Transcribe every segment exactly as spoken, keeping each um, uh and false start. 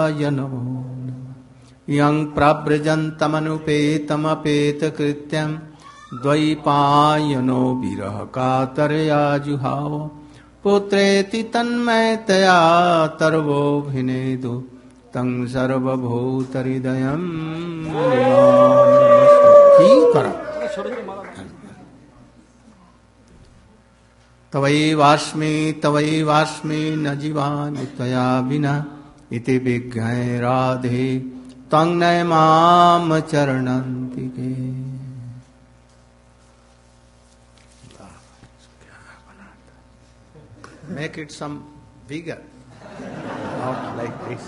नमो नमः। यं प्रव्रजन्तमनुपेतमपेतकृत्यं द्वैपायनो विरह कातरया जुहाव पुत्रेति तन्मयतया तर्वोऽभिनेदु तं सर्वभूतहृदयं तवैवास्मि तवैवास्मि न जीवामि त्वया विना इति विज्ञाय राधे त्वं नय माम चरणन्तिके। Make it some bigger, not like this.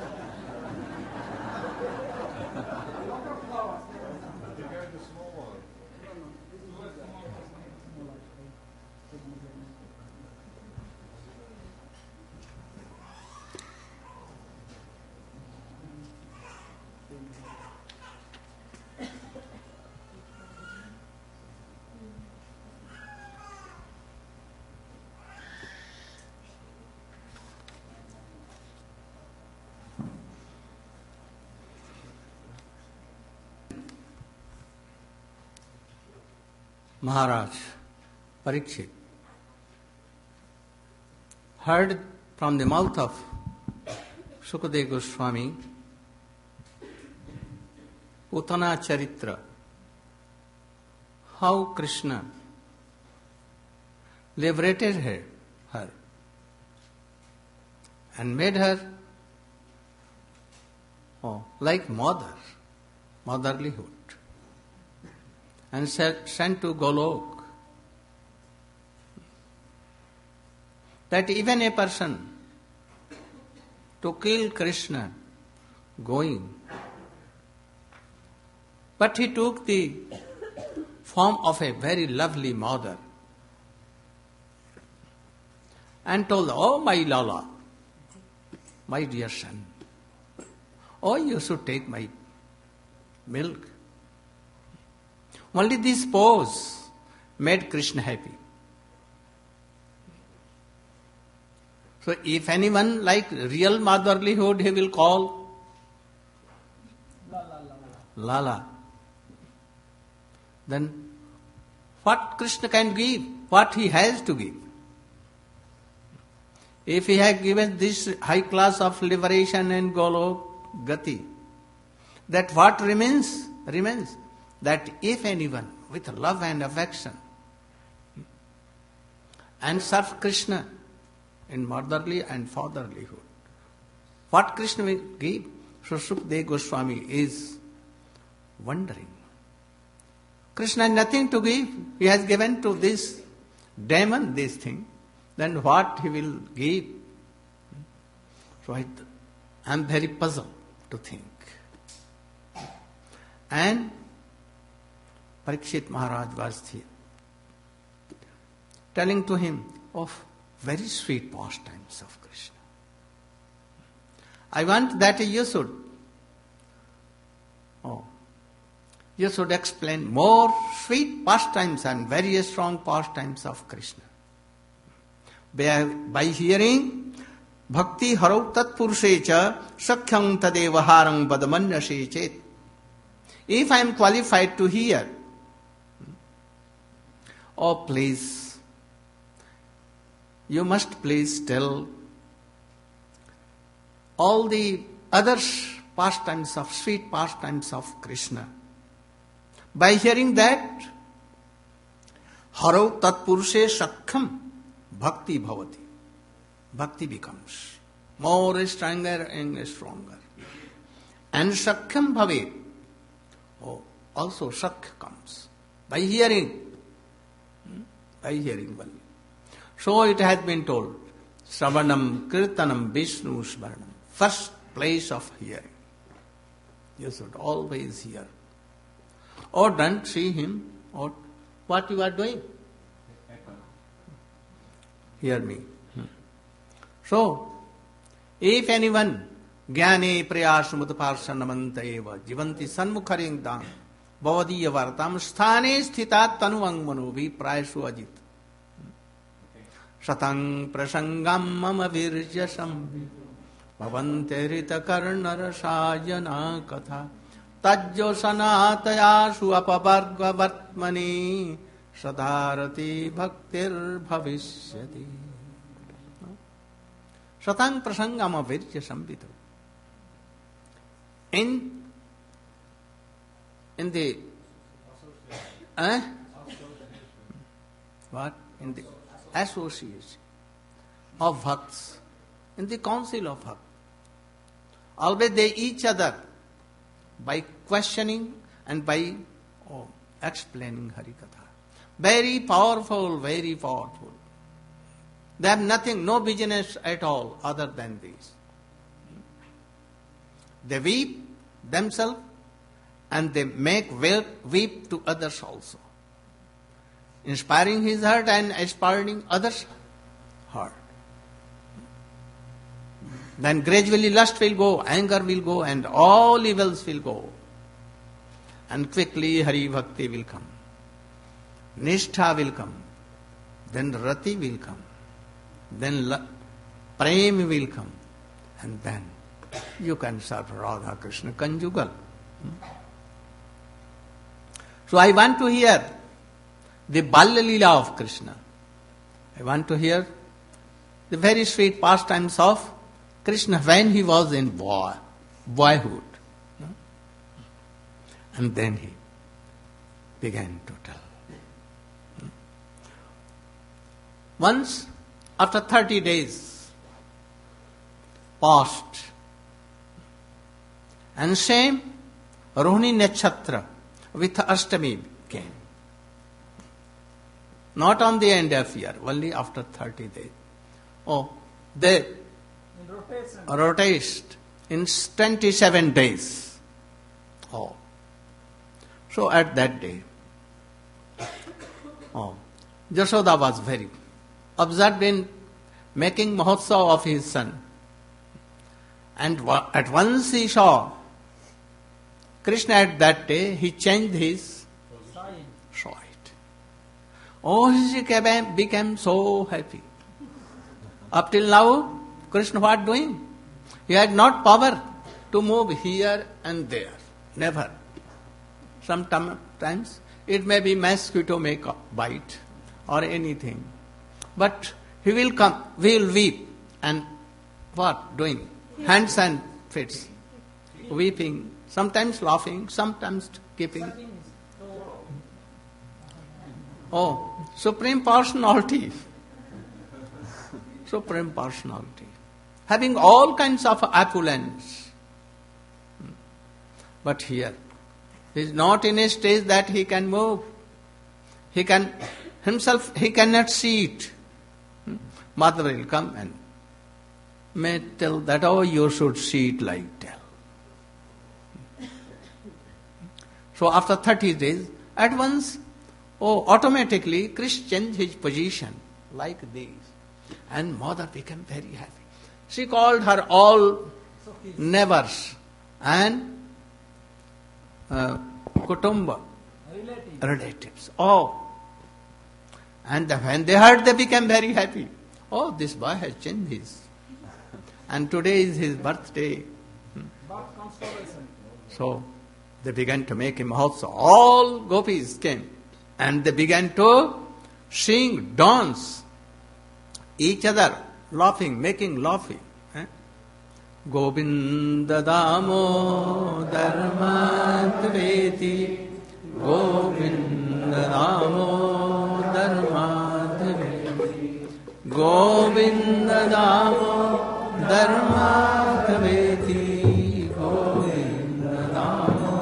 Maharaj Parikshit heard from the mouth of Sukadeva Goswami Putana Charitra, how Krishna liberated her, her and made her oh, like mother, motherlyhood, and sent to Golok. That even a person to kill Krishna going, but he took the form of a very lovely mother and told, "Oh my Lala, my dear son, oh you should take my milk." Only this pose made Krishna happy. So if anyone like real motherlyhood, he will call Lala. Lala. Then what Krishna can give? What he has to give? If he had given this high class of liberation and Golok Gati, that what remains? Remains. That if anyone with love and affection and serve Krishna in motherly and fatherlyhood, what Krishna will give? So Sukadeva Goswami is wondering. Krishna has nothing to give. He has given to this demon this thing. Then what he will give? So I am very puzzled to think. And Parikshit Maharaj was here, telling to him of very sweet pastimes of Krishna. I want that you should, oh, you should explain more sweet pastimes and very strong pastimes of Krishna. By, by hearing Bhakti Harau Tat Purushecha Sakhyam Tadeva Harang Badamanyase Chet. If I am qualified to hear, oh please, you must please tell all the other pastimes of, sweet pastimes of Krishna. By hearing that, Harau Tat Purushe Sakhyam Bhakti Bhavati. Bhakti becomes more stronger and stronger. And Sakhyam Bhavet, oh, also Sakya comes. By hearing, by hearing only. So it has been told, Sravanam Kirtanam Vishnu Smaranam, first place of hearing. You should always hear. Or don't see him, or what you are doing. Hear me. So, if anyone Jnane prayasumutaparsanamanta eva jivanti sanmukharing dam bhavadiya vartam sthane sthitat tanuang manovi prayasu ajit satang prasangam mama virjasam Bhavante rita karna rasayana katha tajjo sanatayasu apavarga vartmani sadharati bhaktir bhavishyati. Satang prasangam avirya sambhito. In, in the, eh? What? In the association of bhakts, in the council of bhakts. Always they each other by questioning and by oh, explaining Harikatha. Very powerful, very powerful. They have nothing, no business at all other than this. They weep themselves and they make weep to others also. Inspiring his heart and inspiring others' heart. Then gradually lust will go, anger will go, and all evils will go. And quickly Hari Bhakti will come. Nishtha will come. Then Rati will come. Then la- Prem will come. And then you can serve Radha Krishna conjugal. So I want to hear the Balya Leela of Krishna. I want to hear the very sweet pastimes of Krishna when he was in boy, boyhood. And then he began to tell. Once, after thirty days passed, and same Rohini Nakshatra with Ashtami came. Not on the end of year, only after thirty days. Oh, they rotate in twenty-seven days. Oh. So at that day, oh, Jashoda was very absorbed in making Mahotsav of his son. And at once he saw Krishna at that day, he changed his sight. Oh, he became so happy. Up till now, Krishna what doing? He had not power to move here and there. Never. Sometimes it may be mosquito may bite or anything. But he will come, we will weep. And what? Doing? Hands and feet. Weeping. Sometimes laughing, sometimes keeping. Oh, Supreme Personality. Supreme Personality. Having all kinds of opulence. But here, he is not in a stage that he can move. He can, himself, he cannot see it. Mother will come and may tell that, oh, you should see it like that. So after thirty days, at once, oh, automatically, Krishna changed his position like this. And mother became very happy. She called her all neighbors and uh, kutumba, relatives. relatives. Oh. And when they heard, they became very happy. Oh, this boy has changed his. And today is his birthday. So, they began to make him also. All gopis came. And they began to sing, dance, each other, laughing, making laughing. Eh? Govinda Damo Dharmadveti Govinda Damo Dharmadveti Govinda Damo Dharmadveti Govinda Damo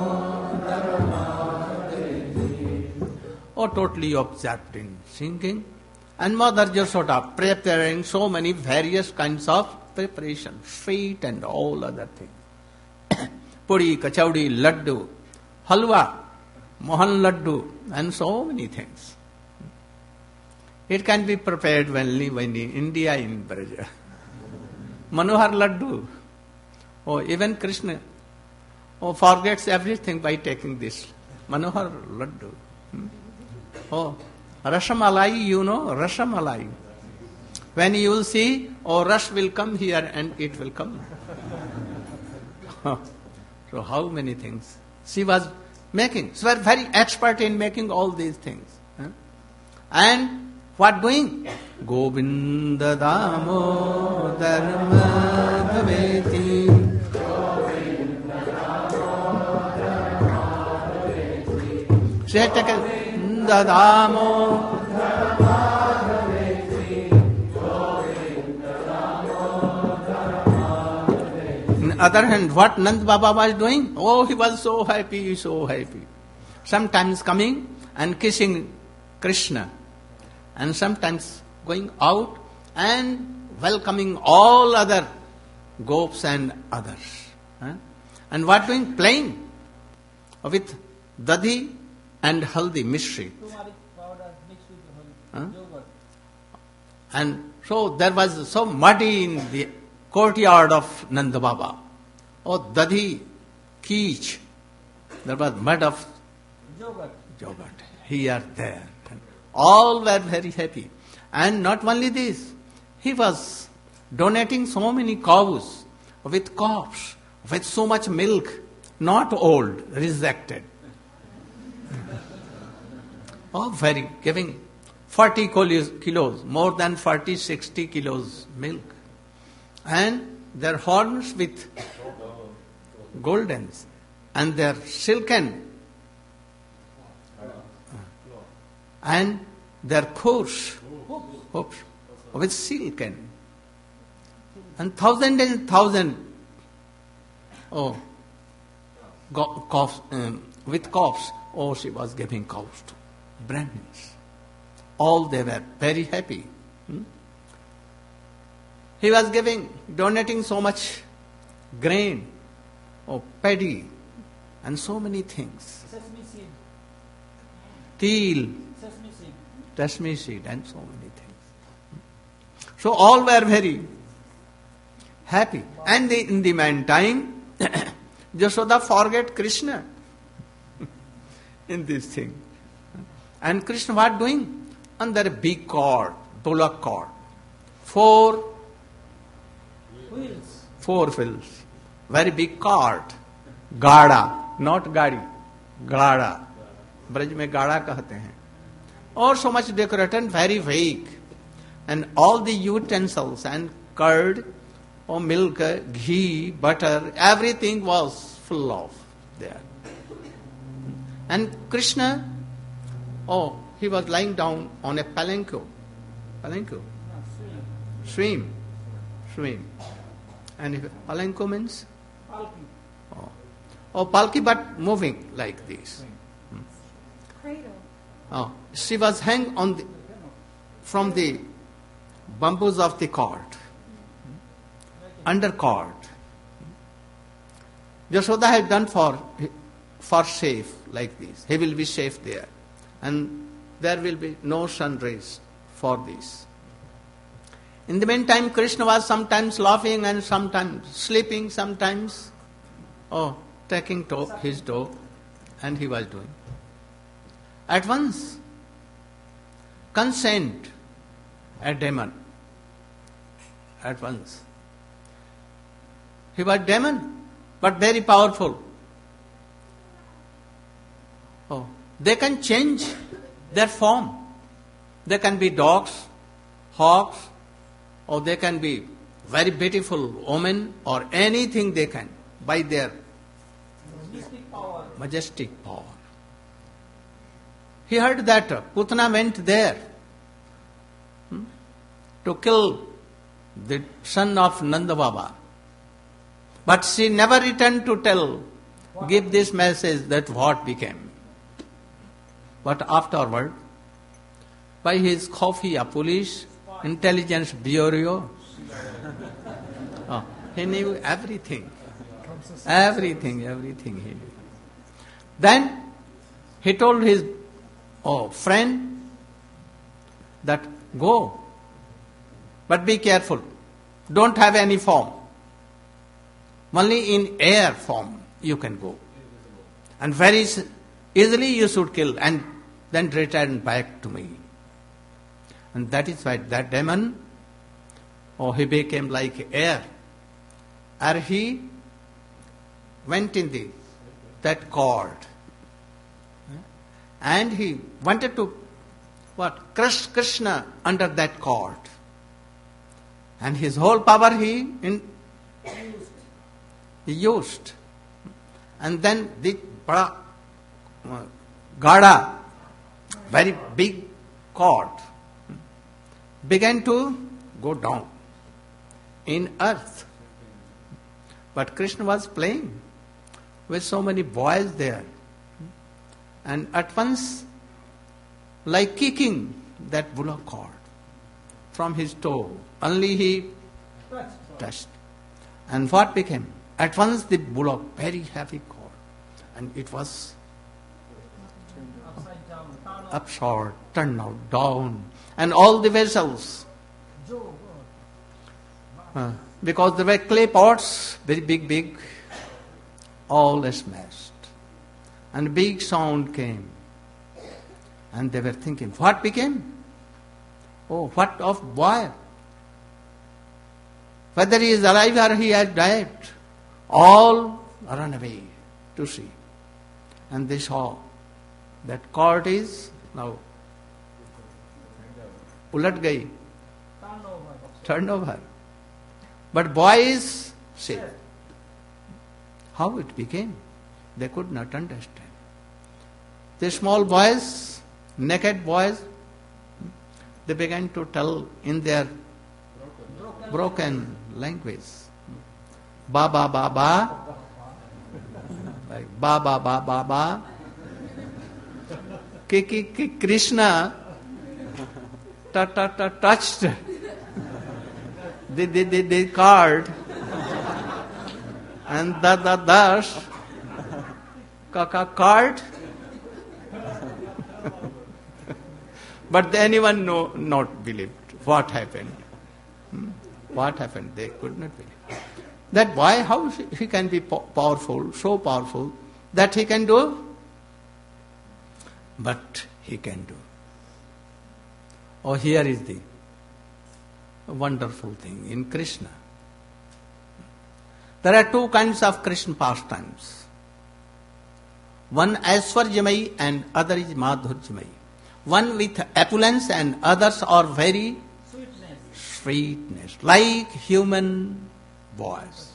Dharmadveti. Oh, totally absorbed in singing. And Mother Jashoda preparing so many various kinds of preparation, sweet and all other things. Puri, kachaudi, laddu, halwa, mohan laddu, and so many things. It can be prepared only when in India, in Braja. Manohar laddu. Oh, even Krishna oh, forgets everything by taking this. Manohar laddu. Hmm? Oh, Rasamalai, you know, Rasamalai. When you will see, oh, rush will come here and it will come. So how many things? She was making. She was very expert in making all these things. Huh? And what doing? Govinda Damodar Madhaveti. She had taken Dadamo. On the other hand, what Nand Baba was doing? Oh, he was so happy, so happy. Sometimes coming and kissing Krishna, and sometimes going out and welcoming all other gops and others. Huh? And what doing? Playing with Dadi and Haldi Mishri. Huh? And so there was so muddy in the courtyard of Nanda Baba. Oh, Dadi, Keech. There was mud of yogurt here, there. All were very happy. And not only this, he was donating so many cows with calves, with so much milk, not old, rejected. Oh, very, giving forty kilos, more than forty, sixty kilos milk. And their horns with goldens, and their silken, and their coats, hoops, with silken, and thousand and thousand, oh, go, coughs, um, with coughs, oh, she was giving cows to Brahmins. All they were very happy. Hmm? He was giving, donating so much grain, or paddy, and so many things. Sesame seed. Teal, Sesame seed. sesame seed, and so many things. So all were very happy. And the, in the meantime, Yashoda forget Krishna in this thing. And Krishna what doing? Under a big cord, bullock cord. Four Wheels. Four wheels. Very big cart. Gada, not gadi. Gada. Braj mein gada कहते हैं. Or so much decorated, very vague. And all the utensils and curd, or milk, ghee, butter, everything was full of there. And Krishna, oh, he was lying down on a palanquin. Palanquin? Swim. Swim. And if palanquin means? Palki. Oh. oh, palki, but moving like this. Hmm. Cradle. Oh, she was hung on the, from the bamboos of the cord, under cord. Yashoda had done for for safe like this. He will be safe there, and there will be no sun rays for this. In the meantime, Krishna was sometimes laughing and sometimes sleeping, sometimes oh taking to his toe, and he was doing. At once, consent a demon. At once. He was demon, but very powerful. Oh, they can change their form. They can be dogs, hawks, or they can be very beautiful women, or anything they can, by their Majestic power. majestic power. He heard that Putana went there hmm, to kill the son of Nanda Baba. But she never returned to tell, give this message that what became. But afterward, by his Khafia police intelligence bureau, oh, he knew everything. Everything, everything he knew. Then he told his oh, friend that go, but be careful. Don't have any form. Only in air form you can go. And very easily you should kill and then return back to me. And that is why that demon Oh, he became like air. And he went in the that cord. And he wanted to what? Crush Krishna under that cord. And his whole power he in, he used. And then the bada, uh, Gada, very big cord, began to go down in earth. But Krishna was playing with so many boys there. And at once, like kicking that bullock cord from his toe, only he touched. And what became? At once the bullock, very heavy cord, and it was Upside down. Turn off. upside, turned out down, and all the vessels, Joe. uh, because there were clay pots, very big, big, all smashed, and big sound came, and they were thinking, what became? Oh, what of boy? Whether he is alive or he has died, all run away to see. And they saw that cord is now ulat gayi, Turn over. turned over. But boy is safe. How it became? They could not understand. The small boys, naked boys, they began to tell in their Broken. broken language. Ba ba ba ba. Like ba ba ba ba ba. Ki ki ki Krishna ta ta ta touched the the the, the card and da da dash kaka card. But anyone no not believed what happened. Hmm? What happened? They could not believe. That boy, how he can be po- powerful, so powerful, that he can do? But he can do. Oh, here is the wonderful thing in Krishna. There are two kinds of Krishna pastimes. One Aishwarjamai and other is Madhurjamai. One with opulence and others are very Sweetness. sweetness, like human voice.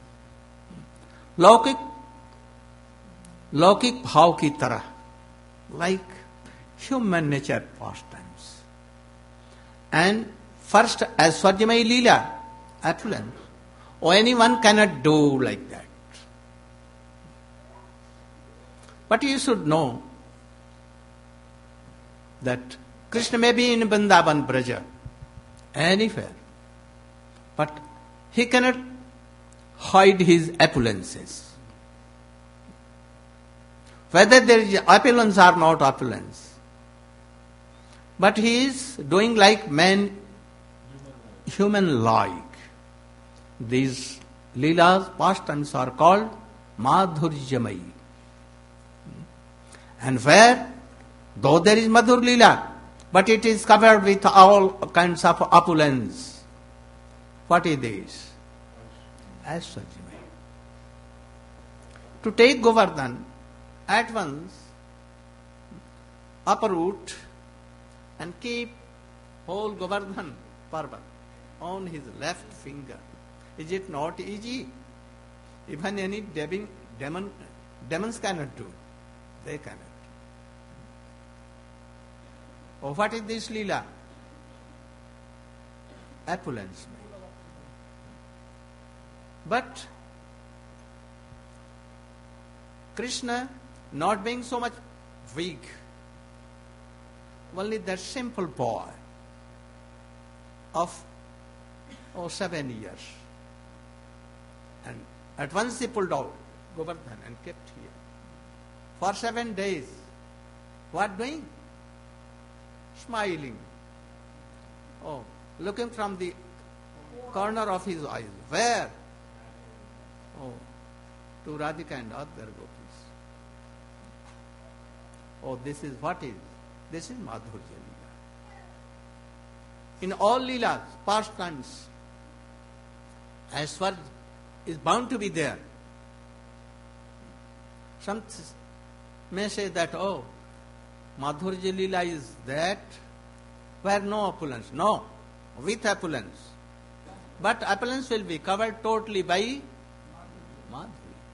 लौकिक लौकिक भाव की तरह, like human nature pastimes. And first, Aishwarjamai Leela, opulence, or anyone cannot do like that. But you should know that Krishna may be in Vrindavan Braja, anywhere, but he cannot hide his opulences. Whether there is opulence or not opulence, but he is doing like man, human-like. These leelas, pastimes are called Madhurjamai. And where, though there is Madhur Leela, but it is covered with all kinds of opulence. What is this? Aishwarjamai. To take Govardhan, at once uproot and keep whole Govardhan Parvat on his left finger. Is it not easy? Even any demon, demon, demons cannot do. They cannot. Oh, what is this Leela? Opulence. But Krishna, not being so much weak, only that simple boy of oh, seven years. And at once he pulled out Govardhan and kept here. For seven days. What doing? Smiling. Oh, looking from the corner of his eyes. Where? Oh, to Radhika and other gopis. Oh, this is what is? This is Madhurya Leela. In all Leelas, pastimes, Aishwarya is bound to be there. Some may say that, oh, Madhurya Leela is that where no opulence. No, with opulence. But opulence will be covered totally by Madhurya.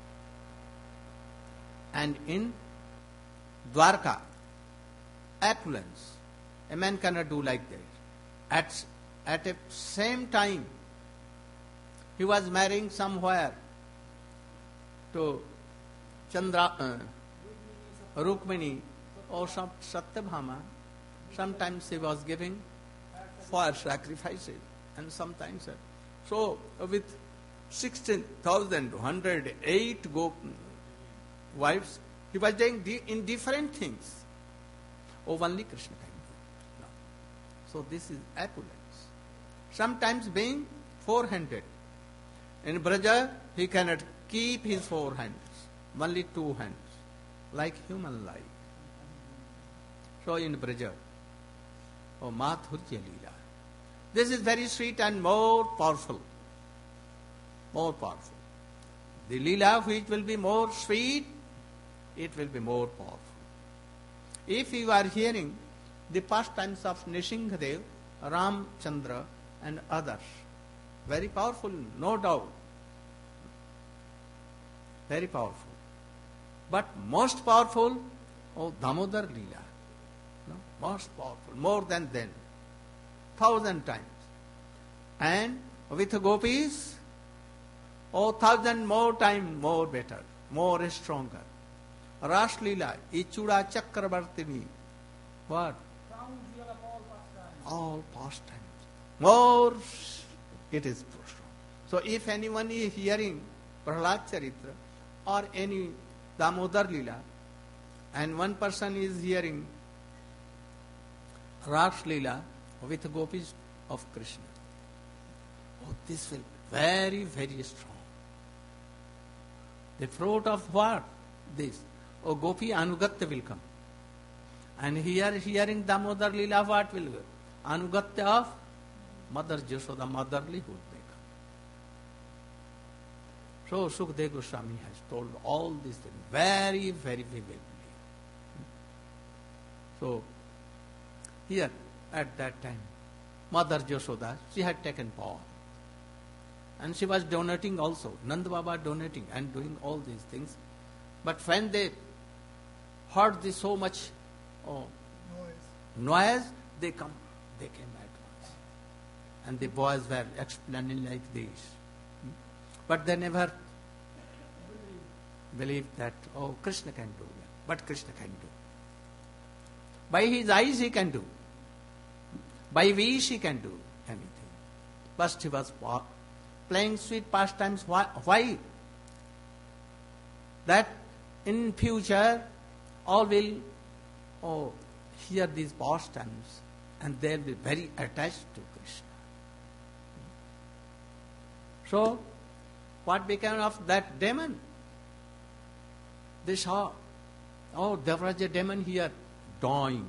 And in Dwarka, opulence. A man cannot do like that. At, at a same time, he was marrying somewhere to Chandra, uh, Rukmini or some Satyabhama. Sometimes he was giving for sacrifices and sometimes. Uh, so with sixteen thousand one hundred eight go wives, he was doing di- in different things. Oh, only Krishna can do. No. So this is opulence. Sometimes being four-handed. In Braja, he cannot keep his four hands, only two hands, like human life. So in Braja, oh, Madhurya Leela. This is very sweet and more powerful. More powerful. The Leela which will be more sweet, it will be more powerful. If you are hearing the pastimes of Nishingadev, Ramchandra and others, very powerful, no doubt. Very powerful. But most powerful, oh, Damodar Leela. No? Most powerful, more than then. Thousand times. And with gopis, oh, thousand more times more better, more stronger. Ras Leela, Ichura Chakravartini. What? Crown jewel of all pastimes. All pastimes. More it is strong. So if anyone is hearing Prahlad Charitra or any Damodar Leela and one person is hearing Ras Leela with gopis of Krishna, oh, this will be very, very strong. The fruit of what? This. Oh, Gopi Anugatya will come. And here hearing Damodar Leela, what will go? Anugatya of Mother Jashoda, motherlyhood may come. So Sukadeva Goswami has told all these things very, very vividly. So here at that time, Mother Jashoda, she had taken power. And she was donating also. Nanda Baba donating and doing all these things. But when they heard this so much oh, noise. noise, they come, they came at once. And the boys were explaining like this. But they never believed that, oh, Krishna can do that. But Krishna can do. By his eyes he can do. By wish he can do anything. First he was playing sweet pastimes. Why? Why? That in future all will oh, hear these pastimes and they will be very attached to Krishna. So, what became of that demon? They saw, oh, there was a demon here dying.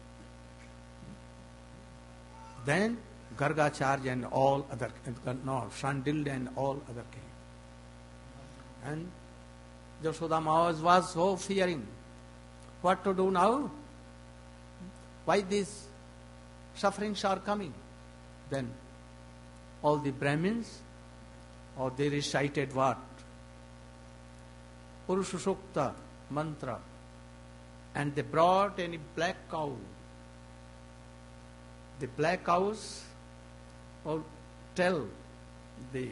Then Gargacharya and all other, no, Shandilya and all other came. And Jashoda Mama was so fearing. What to do now? Why these sufferings are coming? Then all the Brahmins, or they recited what? Purusha Sukta mantra. And they brought any black cow. The black cows or tell the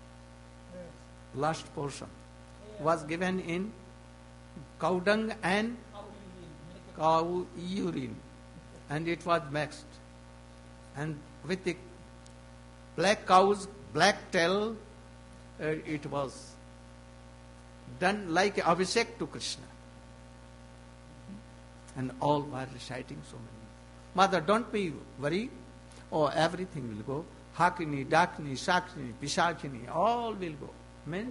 last portion was given in cow dung and cow urine, and it was mixed. And with the black cow's black tail, uh, it was done like abhishek to Krishna. And all were reciting so many. Mother, don't be worried. Oh, everything will go. Hakini, Dakini, Shakini, Pishakini, all will go. Means?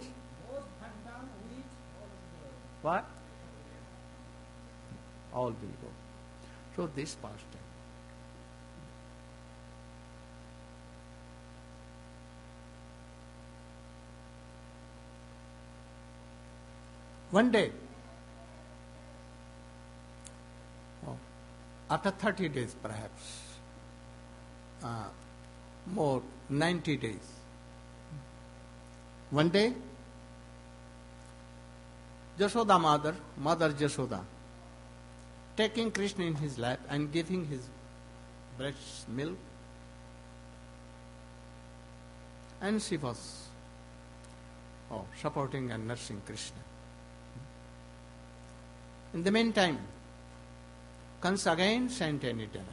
What? All will go. So this pastime. One day, oh, after thirty days perhaps, uh, more, ninety days, one day, Jashoda mother, Mother Jashoda, taking Krishna in his lap and giving his breast milk, and she was oh, supporting and nursing Krishna. In the meantime, Kansa again sent an demon.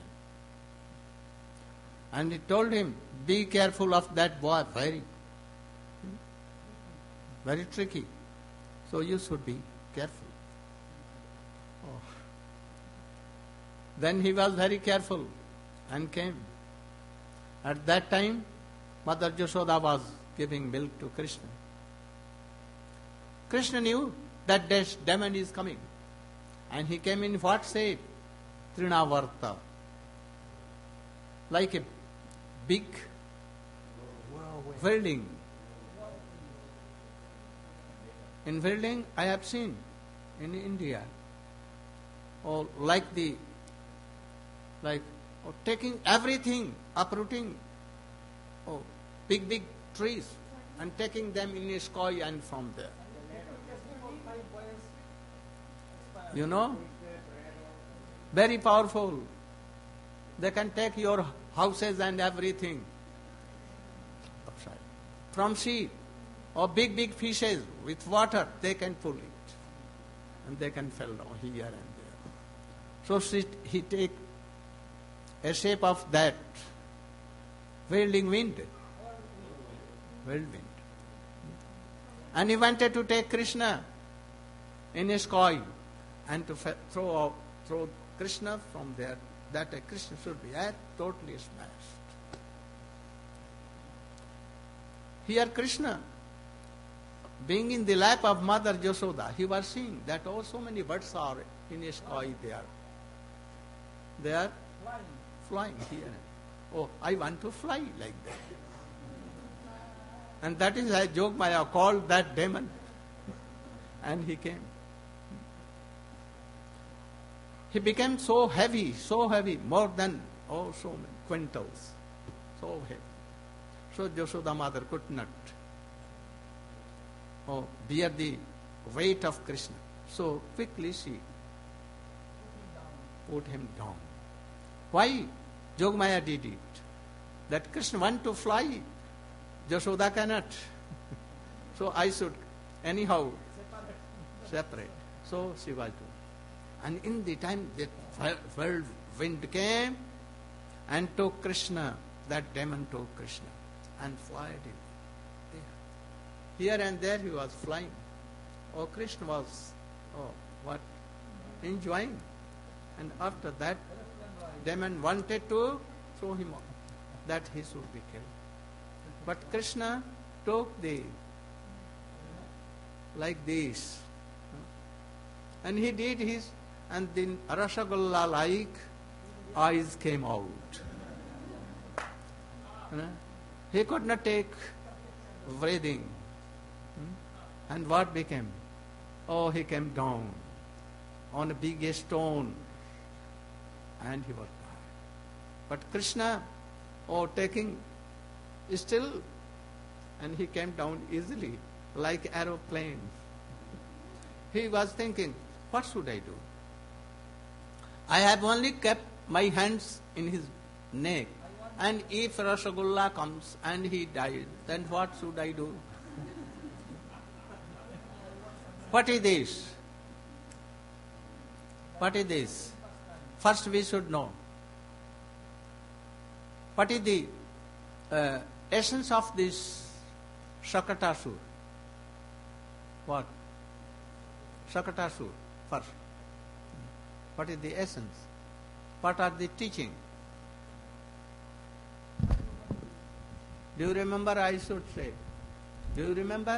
And he told him, be careful of that boy, very, very tricky. So you should be careful. Oh. Then he was very careful and came. At that time, Mother Jashoda was giving milk to Krishna. Krishna knew that this demon is coming. And he came in what shape? Trinavarta. Like a big building. In building, I have seen in India, or like the, like or taking everything, uprooting, oh, big big trees, and taking them in a sky and from there. You know, very powerful. They can take your houses and everything. From sea, or big, big fishes with water, they can pull it. And they can fall down here and there. So she, he take a shape of that whirling wind. Whirlwind. And he wanted to take Krishna in a sky and to fa- throw out, throw Krishna from there, that a Krishna should be uh, totally smashed. Here Krishna, being in the lap of Mother Jashoda, he was seeing that oh, so many birds are in a sky there. They are Flying. flying here. Oh, I want to fly like that. And that is why Jogmaya called that demon. And he came. He became so heavy, so heavy, more than, oh, so many quintals. So heavy. So Jashoda mother could not oh, bear the weight of Krishna. So quickly she put him down. Why Jogmaya did it? That Krishna want to fly, Jashoda cannot. So I should anyhow separate. So she was doing. And in the time that whirlwind came and took Krishna, that demon took Krishna and flied him there. Here and there he was flying. Oh, Krishna was, oh, what? Enjoying. And after that, demon wanted to throw him off, that he should be killed. But Krishna took the, like this, and he did his, and then Rasagalla like eyes came out. He could not take breathing. And what became? Oh, he came down on a big stone and he was died. But Krishna, oh, taking still, and he came down easily like aeroplane. He was thinking, what should I do? I have only kept my hands in his neck. And if Rasagula comes and he dies, then what should I do? What is this? What is this? First we should know. What is the uh, essence of this Shakatasur? What? Shakatasur first. What is the essence? What are the teaching? Do you remember, I should say? Do you remember?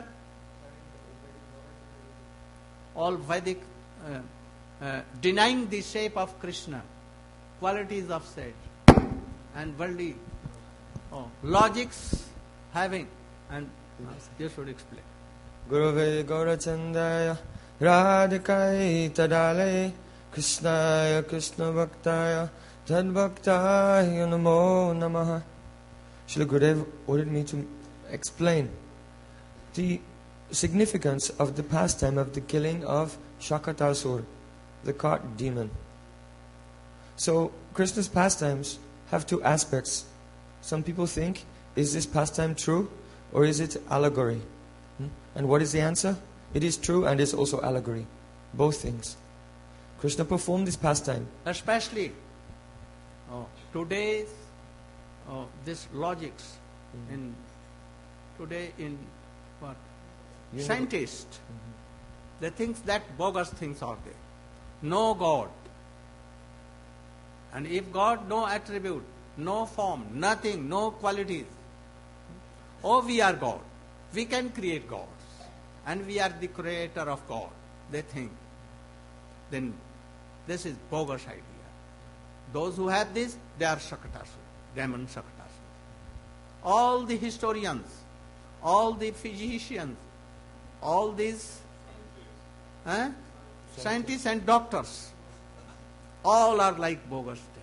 All Vedic, uh, uh, denying the shape of Krishna, qualities of sage, and worldly oh, logics having, and you should explain. Gurave Gaurachandaya Radhikai Tadale Krishnaya Krishna Bhaktaya Tad Bhaktaya Namo Namaha. Srila Gurudev ordered me to explain the significance of the pastime of the killing of Shakatasur, the cart demon. So, Krishna's pastimes have two aspects. Some people think, is this pastime true or is it allegory? Hmm? And what is the answer? It is true and is also allegory. Both things. Krishna performed this pastime. Especially oh, today's oh, this logics mm-hmm. in today in what You know, scientists mm-hmm. they think that bogus things are there. No God. And if God no attribute, no form, nothing, no qualities. Oh, we are God. We can create gods. And we are the creator of God. They think. Then this is bogus idea. Those who have this, they are Shakatasura, demon Shakatasura. All the historians, all the physicians, all these eh, scientists and doctors, all are like bogus demons.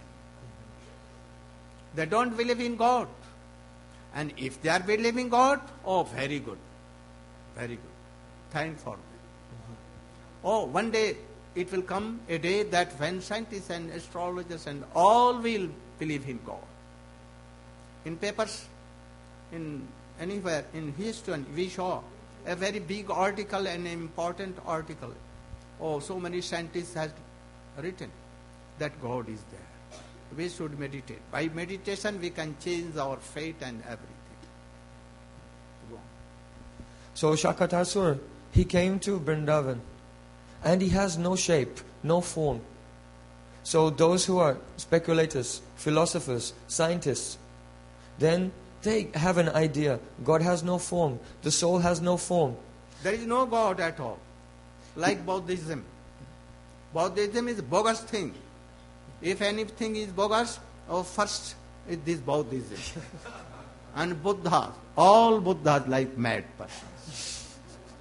They don't believe in God. And if they are believing God, oh, very good. Very good. Thank for them. Oh, one day it will come a day that when scientists and astrologers and all will believe in God. In papers, in anywhere, in history, we saw a very big article, an important article. Oh, so many scientists have written that God is there. We should meditate. By meditation, we can change our fate and everything. Go on. So Shakatasur, he came to Vrindavan and he has no shape, no form. So those who are speculators, philosophers, scientists, then they have an idea. God has no form. The soul has no form. There is no God at all. Like Buddhism. Buddhism is a bogus thing. If anything is bogus, oh, first is this Buddhism. And Buddha, all Buddhas like mad persons.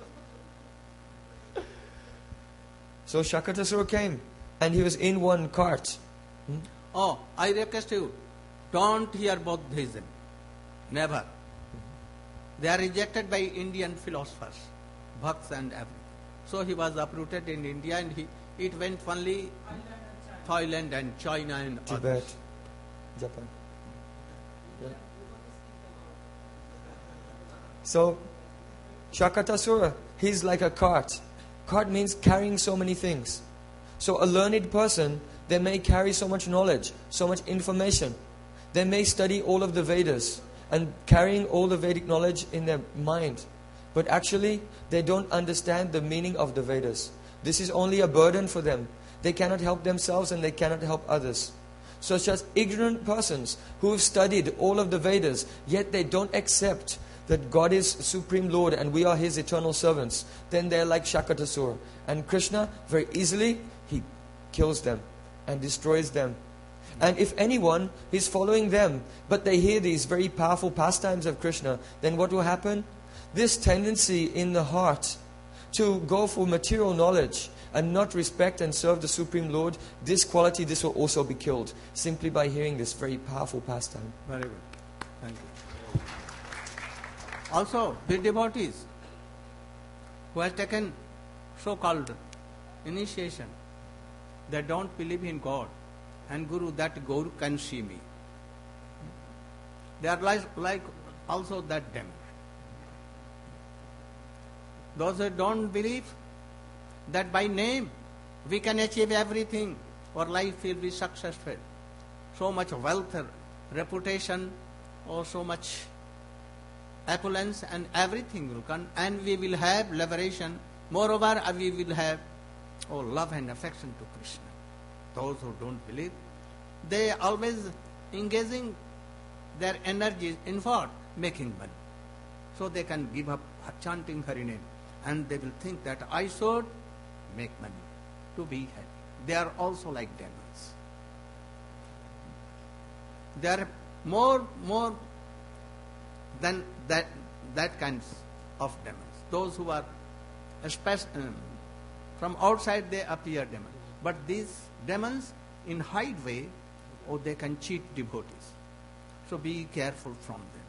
So Shakatasura came and he was in one cart. Hmm? Oh, I request you, don't hear Buddhism. Never. They are rejected by Indian philosophers, Bhakts and everything. So he was uprooted in India and he it went only Thailand and China and Tibet, others. Japan. Yeah. So Shakatasura, he's like a cart. Cart means carrying so many things. So a learned person, they may carry so much knowledge, so much information. They may study all of the Vedas and carrying all the Vedic knowledge in their mind. But actually, they don't understand the meaning of the Vedas. This is only a burden for them. They cannot help themselves and they cannot help others. Such as ignorant persons who have studied all of the Vedas, yet they don't accept that God is Supreme Lord and we are His eternal servants. Then they're like Shakatasura. And Krishna, very easily, He kills them and destroys them. And if anyone is following them, but they hear these very powerful pastimes of Krishna, then what will happen? This tendency in the heart to go for material knowledge and not respect and serve the Supreme Lord, this quality, this will also be killed simply by hearing this very powerful pastime. Very good. Thank you. Also, the devotees who have taken so-called initiation, they don't believe in God and Guru, that Guru can see me. They are like, like also that demon. Those who don't believe that by name we can achieve everything, our life will be successful. So much wealth, reputation, or so much opulence and everything will come, and we will have liberation. Moreover, we will have oh, love and affection to Krishna. Those who don't believe, they always engaging their energies in what? Making money. So they can give up chanting Hari name and they will think that I should make money to be happy. They are also like demons. They are more, more than that, that kinds of demons. Those who are especially, um, From outside they appear demons. But these demons in hide way, oh, they can cheat devotees. So be careful from them.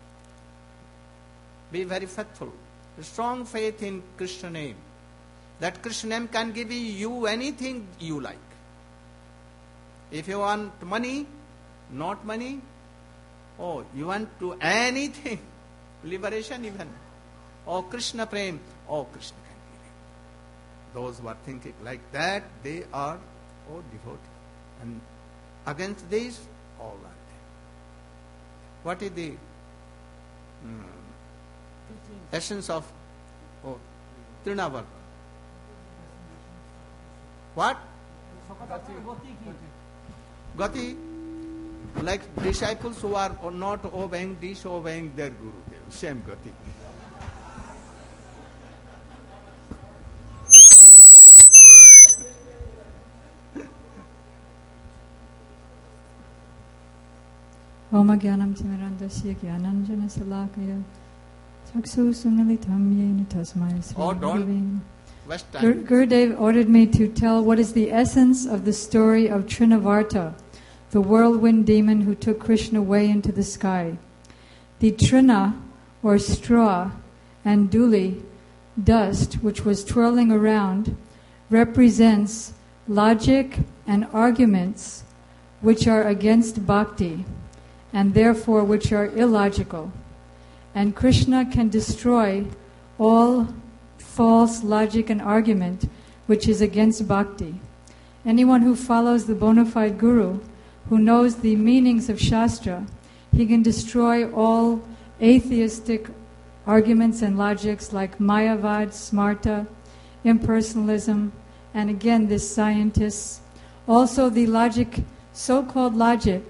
Be very faithful. Strong faith in Krishna name. That Krishna name can give you anything you like. If you want money, not money, oh, you want to anything, liberation even, oh, Krishna prem, oh, Krishna can give you. Those who are thinking like that, they are, oh, devotees. And against these, all are there. What is the hmm, essence of oh, Trinavarta? What? Gati, like disciples who are not obeying, disobeying their Guru. Same Gati. Om Jnanam Timirandasya Jnananjana Salakaya Chaksu Sumilitam Yena Tasmai Sri Oh, don't Gurave. waste Gur- time. Gurudev ordered me to tell what is the essence of the story of Trinavarta, the whirlwind demon who took Krishna way into the sky. The Trina, or straw, and Duli, dust, which was twirling around, represents logic and arguments which are against bhakti, and therefore which are illogical. And Krishna can destroy all false logic and argument which is against bhakti. Anyone who follows the bona fide Guru, who knows the meanings of Shastra, he can destroy all atheistic arguments and logics like Mayavad, Smarta, impersonalism, and again this scientists. Also the logic, so-called logic,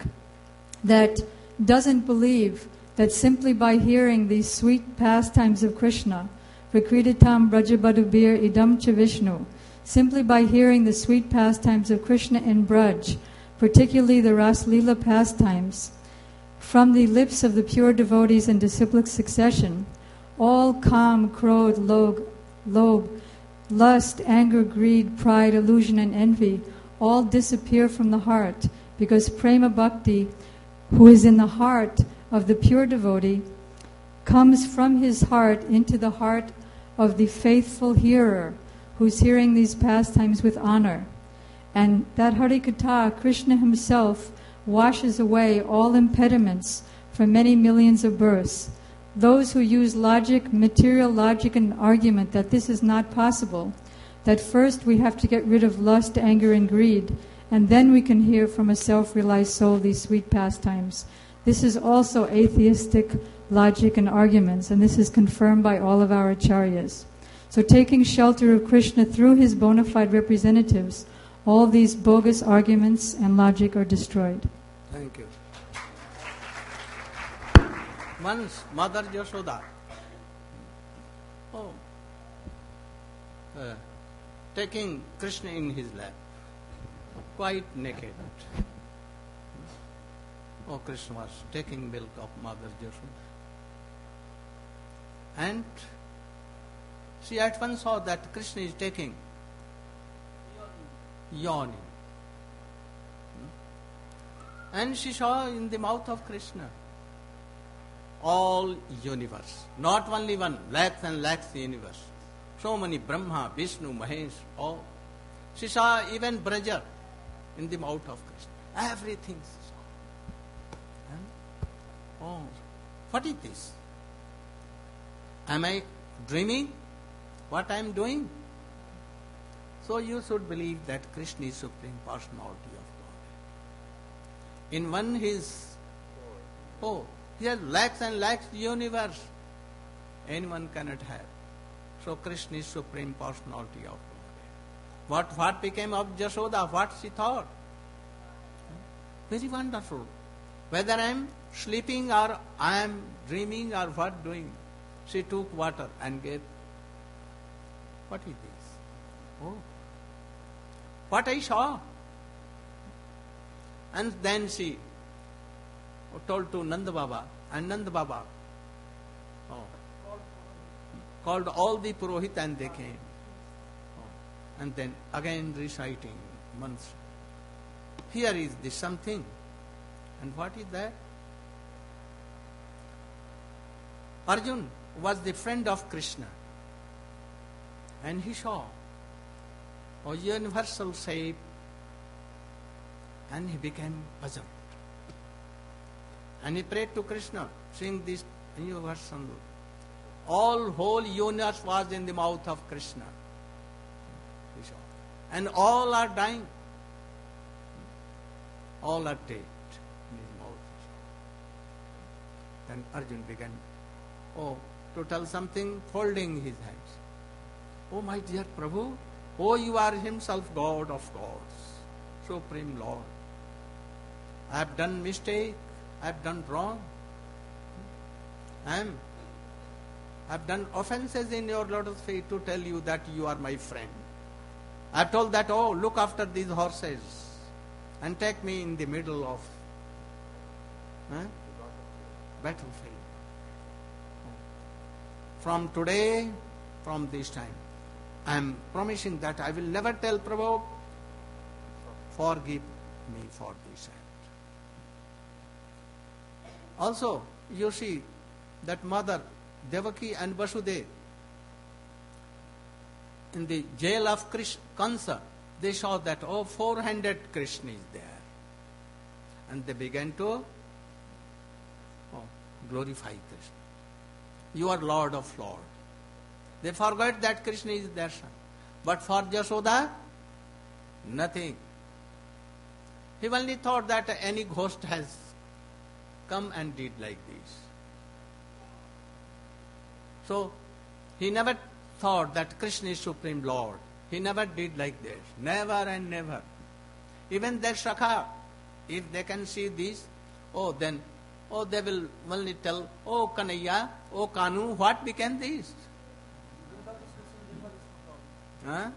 that doesn't believe that simply by hearing these sweet pastimes of Krishna, Prakriditam Brajabadubir Idam Cha Vishnu, simply by hearing the sweet pastimes of Krishna in Braj, particularly the Ras Leela pastimes, from the lips of the pure devotees in disciplic succession, all kam, krodh, log, lob, lust, anger, greed, pride, illusion, and envy all disappear from the heart, because prema bhakti, who is in the heart of the pure devotee, comes from his heart into the heart of the faithful hearer who's hearing these pastimes with honor. And that Harikatha, Krishna himself, washes away all impediments from many millions of births. Those who use logic, material logic and argument that this is not possible, that first we have to get rid of lust, anger, and greed, and then we can hear from a self-realized soul these sweet pastimes. This is also atheistic logic and arguments, and this is confirmed by all of our acharyas. So taking shelter of Krishna through his bona fide representatives, all these bogus arguments and logic are destroyed. Thank you. Once Mother Yashoda, oh, uh, taking Krishna in his lap, quite naked. Oh, Krishna was taking milk of Mother Yashoda. And she at once saw that Krishna is taking yawning. And she saw in the mouth of Krishna all universe, not only one, lakhs and lakhs universe. So many Brahma, Vishnu, Mahesh, all. She saw even Braja in the mouth of Krishna. Everything she saw. And, oh, what is this? Am I dreaming? What I am doing? So you should believe that Krishna is Supreme Personality of God. In one his, oh, he has lakhs and lakhs universe. Anyone cannot have. So Krishna is Supreme Personality of God. What, what became of Jashoda? What she thought? Very wonderful. Whether I am sleeping or I am dreaming or what doing, she took water and gave. What is this? Oh, what I saw. And then she told to Nanda Baba, and Nanda Baba oh, called all the Purohit and they came. Oh. and then again reciting mantra. Here is this something. And what is that? Arjun was the friend of Krishna. And he saw a universal shape and he became puzzled. And he prayed to Krishna, seeing this universal. All whole universe was in the mouth of Krishna. He saw. And all are dying. All are dead in his mouth. Then Arjun began, oh, to tell something, folding his hands. Oh, my dear Prabhu, oh, you are himself God of gods, Supreme Lord. I have done mistake, I have done wrong. I am, I have done offenses in your lotus feet to tell you that you are my friend. I have told that, oh, look after these horses and take me in the middle of eh, battlefield. From today, from this time, I am promising that I will never tell Prabhu, forgive me for this act. Also, you see that mother, Devaki and Vasudeva, in the jail of Krishna, Kansa, they saw that, oh, four-handed Krishna is there. And they began to oh, glorify Krishna. You are Lord of Lords. They forgot that Krishna is their son. But for Jashoda, nothing. He only thought that any ghost has come and did like this. So, he never thought that Krishna is Supreme Lord. He never did like this. Never and never. Even their Shakha, if they can see this, oh, then, oh, they will only tell, oh, Kanaya, oh, Kanu, what became this? Huh?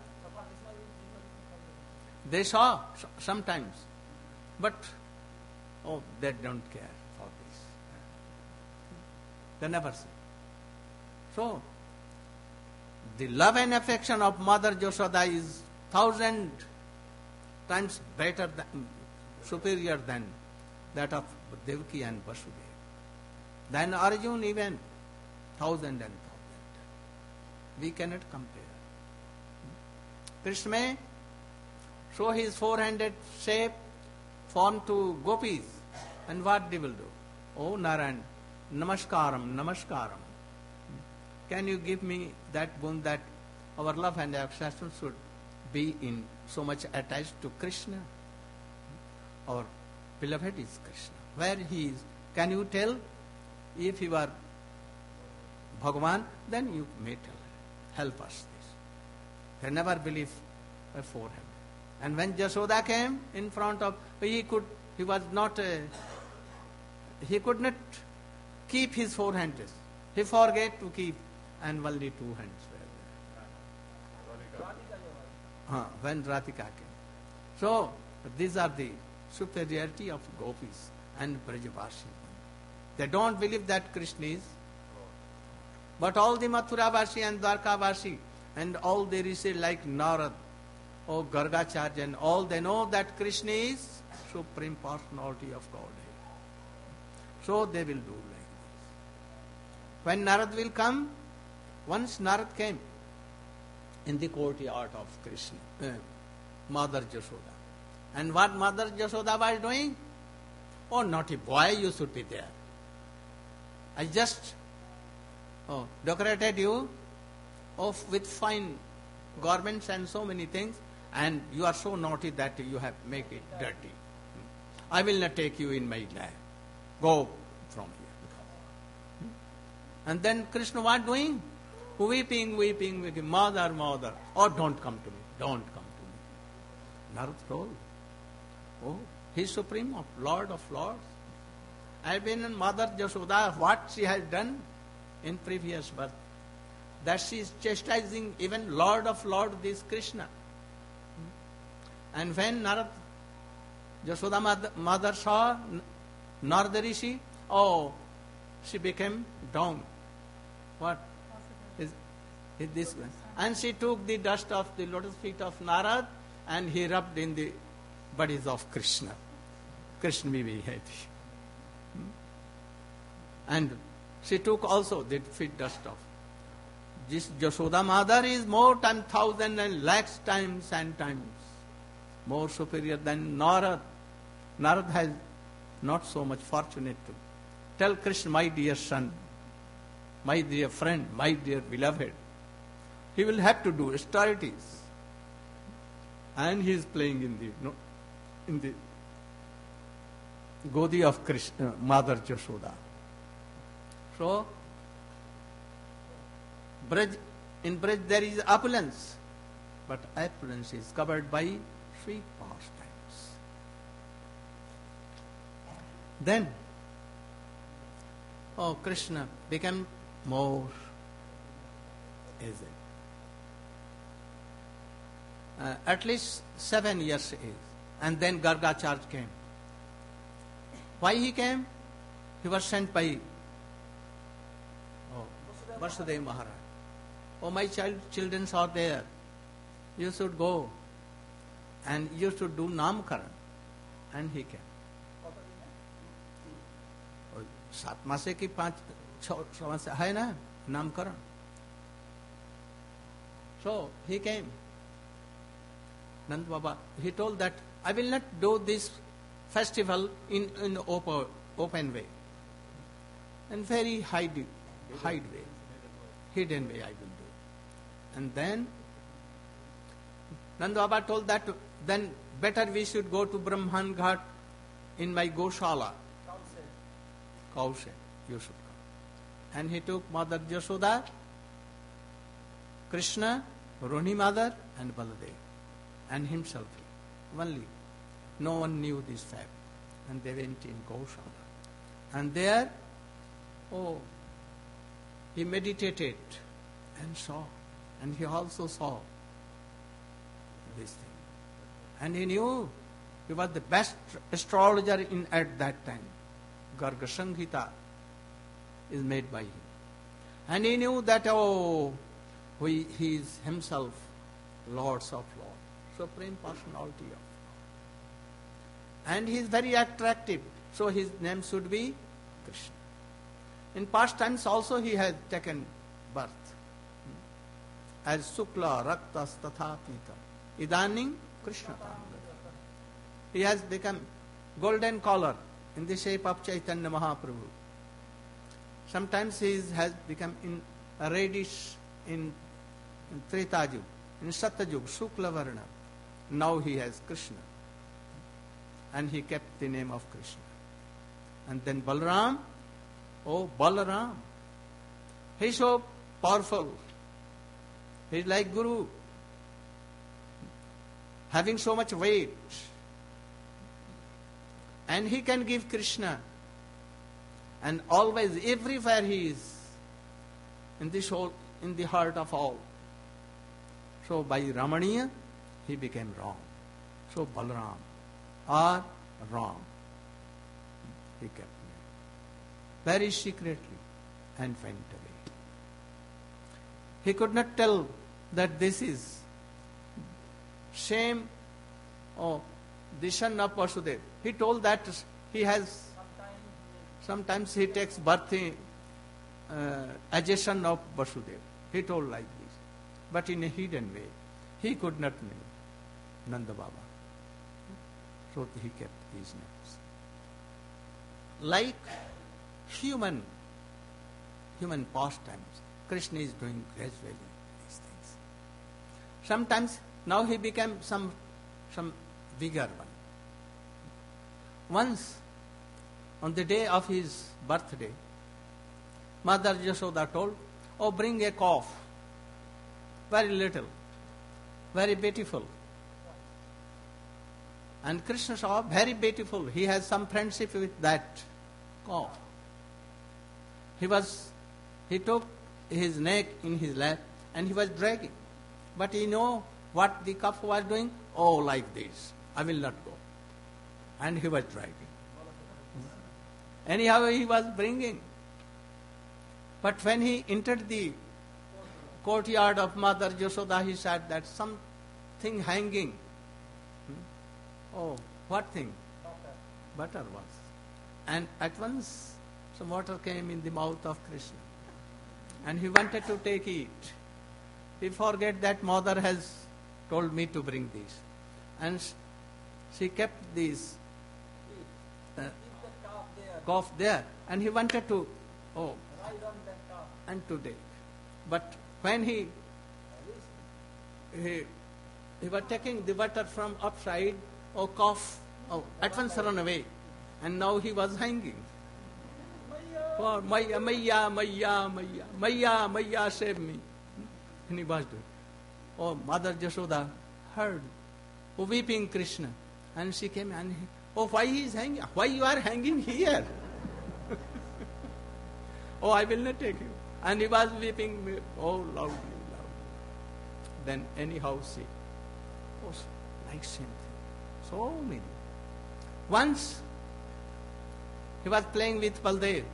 They saw sometimes, but oh, they don't care for this. They never see. So, the love and affection of Mother Yashoda is thousand times better than, superior than that of Devaki and Vasudeva. Than Arjun even thousand and thousand. We cannot compare. Krishna may show his four-handed shape form to gopis. And what they will do? Oh Narayan, namaskaram, namaskaram. Can you give me that boon that our love and affection should be in so much attached to Krishna? Our beloved is Krishna. Where he is, can you tell? If you are Bhagavan, then you may tell. Help us. They never believe beforehand. And when Jashoda came in front of, he could, he was not, uh, he could not keep his four hands. He forget to keep, and only two hands were there. Uh, when Radhika came. So, these are the superiority of gopis and Brajavasi. They don't believe that Krishna is. But all the Mathuravasi and Dwarkavasi and all the rishis like Narad or Gargacharya and all, they know that Krishna is Supreme Personality of Godhead. So they will do like this. When Narad will come, once Narad came in the courtyard of Krishna, uh, Mother Jashoda. And what Mother Jashoda was doing? Oh, naughty boy, you should be there. I just oh, decorated you of with fine garments and so many things, and you are so naughty that you have made it dirty. I will not take you in my lap. Go from here. And then Krishna was doing? Weeping, weeping, weeping, mother, mother. Oh, don't come to me, don't come to me. Narad told, oh, he is Supreme Lord of Lords. I have been in Mother Jashoda, what she has done in previous birth. That she is chastising even Lord of Lords, this Krishna. And when Narad, Jashoda mother, mother saw Narada Rishi, oh, she became down. What? Is, is this one? And she took the dust of the lotus feet of Narad and he rubbed in the bodies of Krishna. Krishna may be happy. Hmm? And she took also the feet dust of. This Jashoda mother is more than thousand and lakhs times and times more superior than Narad. Narad has not so much fortunate to tell Krishna, my dear son, my dear friend, my dear beloved. He will have to do austerities. And he is playing in the no, in the Godi of Krishna, Mother Jashoda. So, Braj, in Braj there is opulence, but opulence is covered by sweet pastimes. Then, oh, Krishna became more aged. Uh, at least seven years age. And then Gargacharya came. Why he came? He was sent by oh, Vasudeva Maharaj. Oh, my child, children are there. You should go. And you should do Namkaran. And he came. सात मासे की पांच छह मास है ना नामकरण. So he came. Nand Baba, he told that I will not do this festival in in open, open way, in very hide hide way, hidden way I will do. And then Nand Baba told that then better we should go to Brahman Ghat in my Goshala. Kaushe, you should come. And he took Mother Jashoda, Krishna, Rohini Mother, and Baladev, and himself only. No one knew this fact. And they went in Goshala. And there, oh, he meditated and saw. And he also saw this thing. And he knew he was the best astrologer in at that time. Garga Sanghita is made by him. And he knew that, oh, he, he is himself Lords of Lord, Supreme Personality of Lord. And he is very attractive, so his name should be Krishna. In past times also he has taken birth as Sukla Raktas Tatha Pita. Idaning Krishna. He has become golden color in the shape of Chaitanya Mahaprabhu. Sometimes he is, has become in a reddish in, in Treta Yuga, in Satyayuga, Shukla Varna. Now he has Krishna. And he kept the name of Krishna. And then Balaram, oh Balaram, he is so powerful. He is like Guru, having so much weight. And he can give Krishna. And always, everywhere he is, in the soul, in the heart of all. So by Ramaniya, he became Ram. So Balaram, or Ram, he kept me very secretly and went away. He could not tell that this is same, oh, the son of Vasudeva. He told that he has, sometimes he takes birth in uh, as a son of Vasudeva. He told like this. But in a hidden way. He could not know Nanda Baba. So he kept these names. Like human, human pastimes, Krishna is doing gradually these things. Sometimes, now he became some, some bigger one. Once, on the day of his birthday, Mother Jashoda told, oh, bring a calf, very little, very beautiful. And Krishna saw, very beautiful. He has some friendship with that calf. He was, he took his neck in his lap and he was dragging. But he knew what the calf was doing. Oh, like this. I will not go. And he was dragging. Anyhow, he was bringing. But when he entered the courtyard of Mother Yashoda, he said that something hanging. Hmm? Oh, what thing? Butter was. And at once some water came in the mouth of Krishna. And he wanted to take it. He forget that mother has told me to bring this. And she kept this uh, calf there. And he wanted to, oh, and to take. But when he, he, he was taking the water from upside, oh, calf, oh, at once run away. And now he was hanging. For Maya, Maya, Maya, Maya, Maya, Maya, save me. And he was doing. Oh, Mother Yashoda heard, oh, weeping Krishna. And she came and, he, oh, why he is hanging? Why you are hanging here? Oh, I will not take you. And he was weeping, oh, loudly, loudly. Then anyhow she, oh, like same thing. So many. Once, he was playing with Baldev.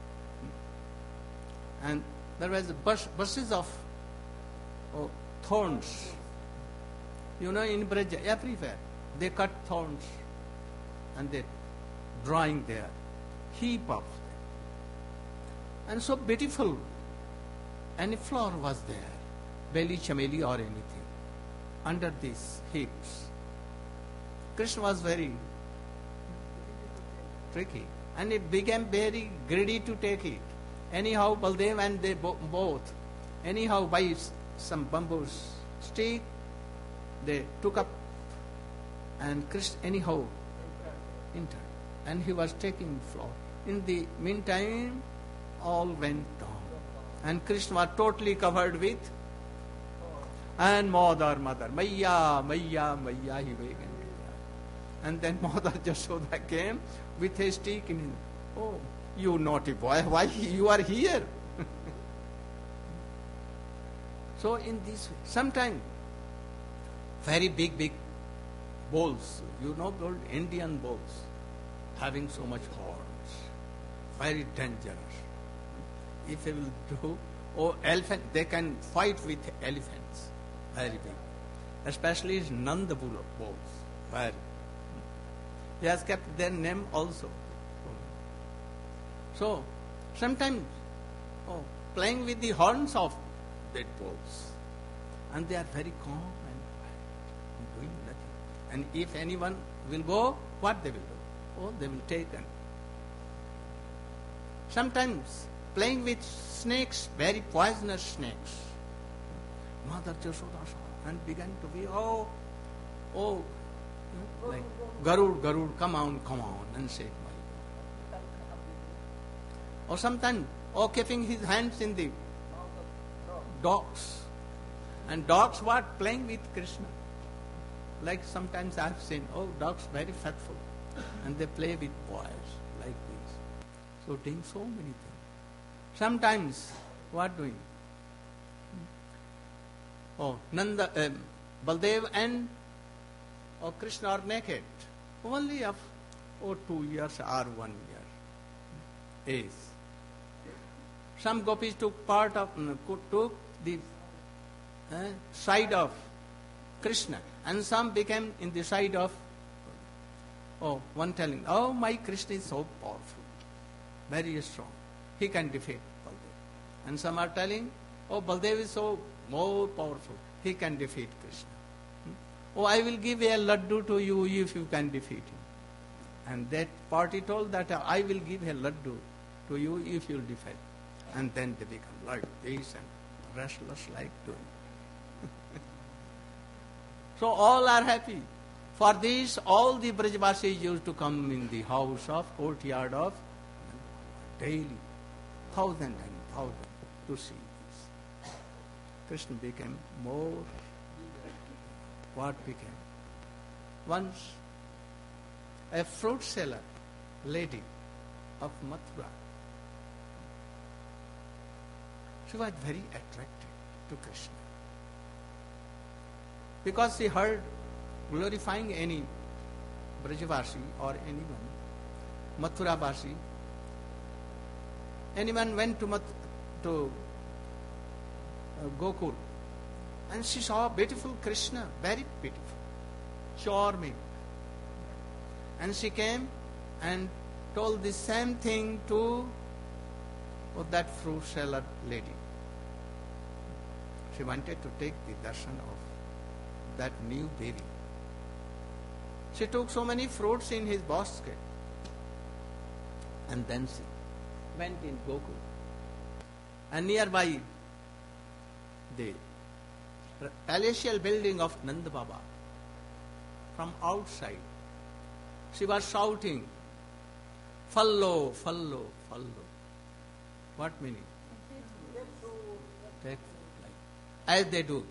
And there was bush, bushes of oh, thorns. You know, in Braja, everywhere, they cut thorns and they drawing there, heap of them. And so beautiful, any flower was there, belly, chameli or anything, under these heaps. Krishna was very tricky and it became very greedy to take it. Anyhow, Baldev and they bo- both, anyhow by some bamboo stick, they took up and Krishna anyhow entered. And he was taking flower. In the meantime, all went down. And Krishna was totally covered with and mother, mother, Maya, Maya, Maya, he began. And then Mother Yashoda came with a stick in his, oh, you naughty boy, why you are here? So in this way, sometimes very big, big bulls, you know, old Indian bulls, having so much horns, very dangerous. If they will do, oh, elephant, they can fight with elephants, very big. Especially Nanda bull bulls, very. He has kept their name also. So, sometimes, oh, playing with the horns of that bulls. And they are very calm and quiet, doing nothing. And if anyone will go, what they will do? Oh, they will take and. Sometimes, playing with snakes, very poisonous snakes. Mother Yashoda saw and began to be, oh, oh, like, Garud, Garud, come on, come on, and save my. Or sometimes, or keeping his hands in the dogs. And dogs were playing with Krishna. Like sometimes I have seen, oh, dogs very faithful. And they play with boys like this. So doing so many things. Sometimes, what doing? Oh, Nanda, uh, Baldev and oh, Krishna are naked. Only of oh, two years or one year age. Some gopis took part of, took the uh, side of Krishna, and some became in the side of, oh, one telling, oh, my Krishna is so powerful, very strong, he can defeat Baldev. And some are telling, oh, Baldev is so more powerful, he can defeat Krishna. Hmm? Oh, I will give a laddu to you if you can defeat him. And that party told that uh, I will give a laddu to you if you will defeat. And then they become like this and restless like doing. So all are happy. For this, all the Brajavasis used to come in the house of, courtyard of, daily, thousand and thousand to see this. Krishna became more. What became? Once, a fruit seller lady of Mathura, she was very attracted to Krishna. Because she heard glorifying any Brajavasi or anyone, Mathura-vasi, anyone went to, Math- to Gokul. And she saw beautiful Krishna, very beautiful, charming. And she came and told the same thing to oh, that fruit seller lady. She wanted to take the darshan of that new baby. She took so many fruits in his basket. And then she went in Gokul. And nearby the palatial building of Nanda Baba, from outside, she was shouting, "Follow, follow, follow." What meaning? Take, like, as they do.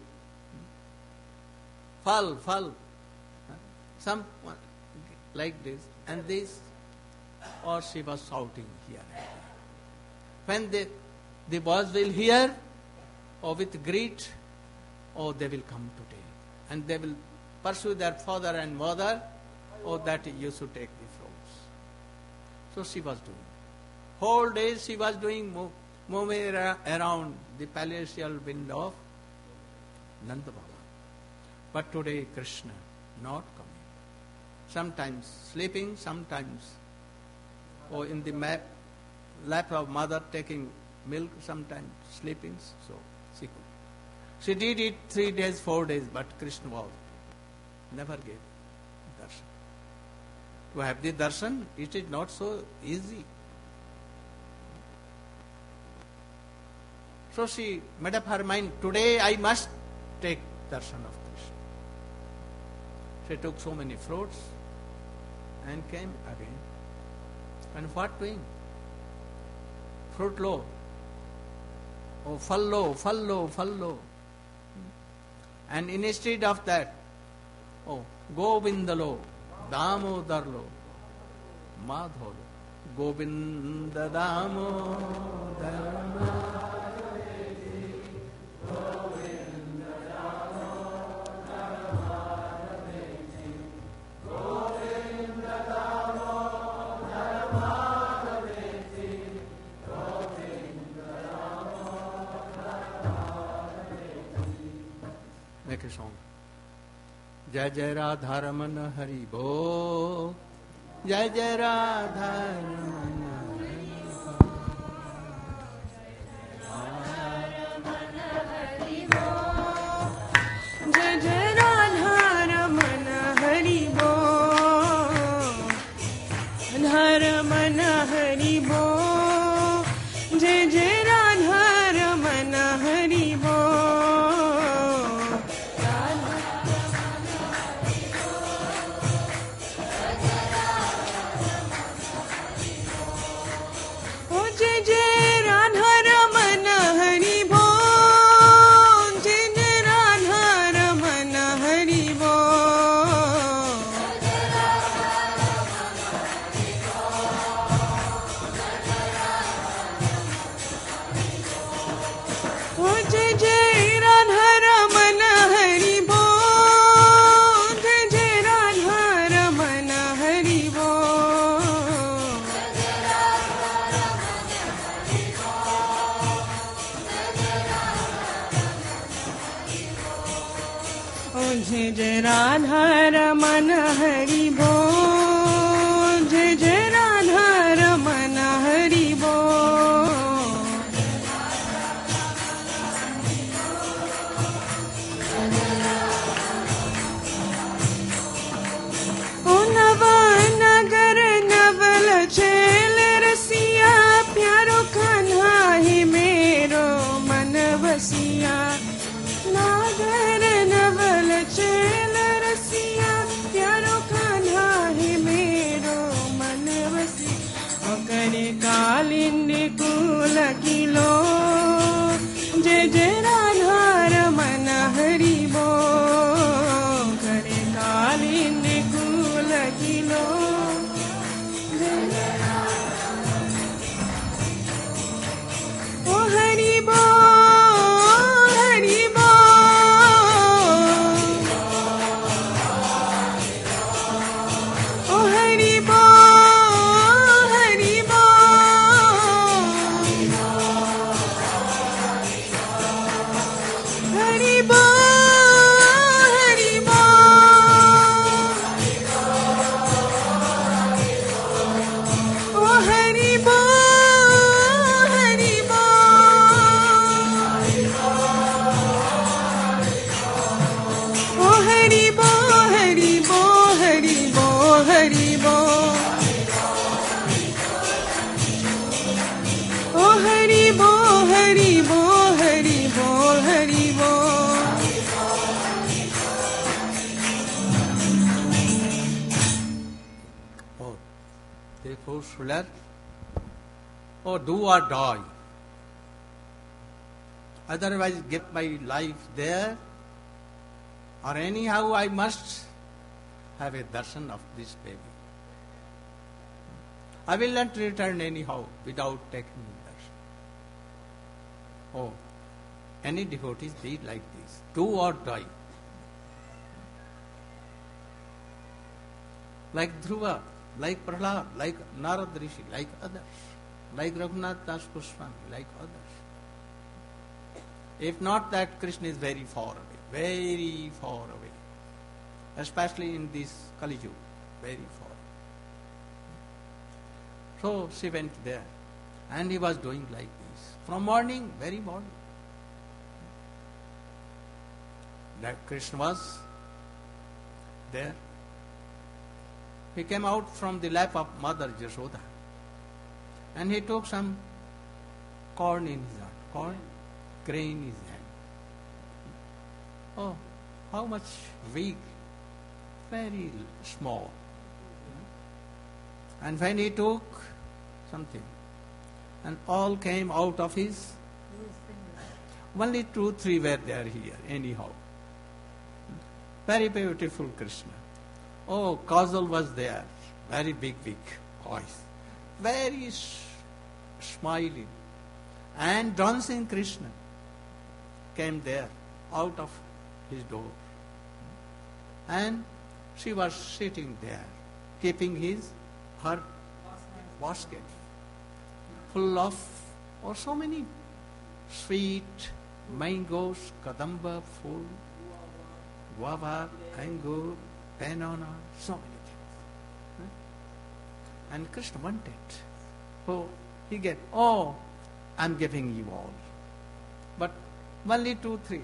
Fall, fall. Some like this, and this, or she was shouting here. When they, the boys will hear, or with greet, oh, they will come today. And they will pursue their father and mother, oh, that you should take the fruits. So she was doing. Whole day she was doing, move, moving around the palatial window of Nanda Baba. But today Krishna not coming. Sometimes sleeping, sometimes oh, in the map, lap of mother taking milk, sometimes sleeping. So she could. She did it three days, four days, but Krishna was never gave darshan. To have the darshan, it is not so easy. So she made up her mind, today I must take darshan of Krishna. She took so many fruits and came again. And what doing? Fruit low. Oh, follow, follow, follow. And instead of that, oh, Govindalo, Damodar-lo, Madholo, Govinda Damodar. Make a song. Jai Jai Radha Ramana Hari Bo. Jai Jai Radha Ramana Hari Bo. Jai Jai Radha Ramana Hari Bo. Radha Ramana Hari Bo. Jai Jai Radha Ramana Hari Bo. Jai Jai Radha Ramana Hari Bo. Jai Jai Radha Ramana Hari Bo. O Nava Nagar Naval Chel Rasiya Pyaro Kanha Hi Mero Man Vasiya. Nagar Naval Chel Rasiya Pyaro Kanha oh Shular, oh do or die. Otherwise give my life there, or anyhow I must have a darshan of this baby. I will not return anyhow without taking darshan. Oh, any devotees did like this, do or die. Like Dhruva, like Prahlad, like Narad Rishi, like others, like Raghunath Das Goswami, like others. If not that, Krishna is very far away, very far away, especially in this Kali Yuga, very far. So she went there, and he was doing like this from morning, very morning. That Krishna was there. He came out from the lap of Mother Yashoda, and he took some corn in his hand, corn, grain in his hand. Oh, how much weak, very small. And when he took something, and all came out of his, only two, three were there here, anyhow. Very beautiful Krishna. Oh, Kajal was there, very big, big voice, very s- smiling, and dancing Krishna came there out of his door, and she was sitting there, keeping his her basket full of or so many sweet mangoes, kadamba, full, guava, angur, banana, so many things. And Krishna wanted. So he gave, oh, I'm giving you all. But only two, three.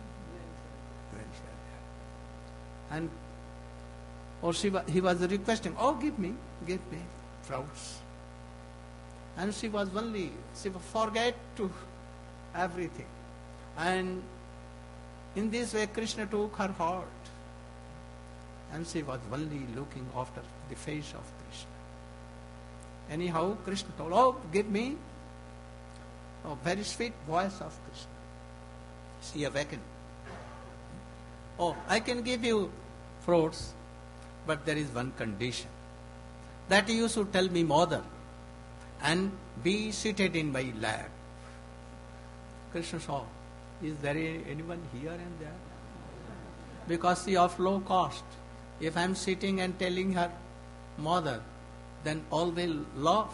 And or she wa- he was requesting, oh, give me, give me fruits. And she was only, she forget to everything. And in this way, Krishna took her heart. And she was only looking after the face of Krishna. Anyhow, Krishna told, oh, give me a very sweet voice of Krishna. She awakened. Oh, I can give you fruits, but there is one condition. That you should tell me mother and be seated in my lap. Krishna saw, is there anyone here and there? Because she of low cost. If I am sitting and telling her mother, then all will laugh.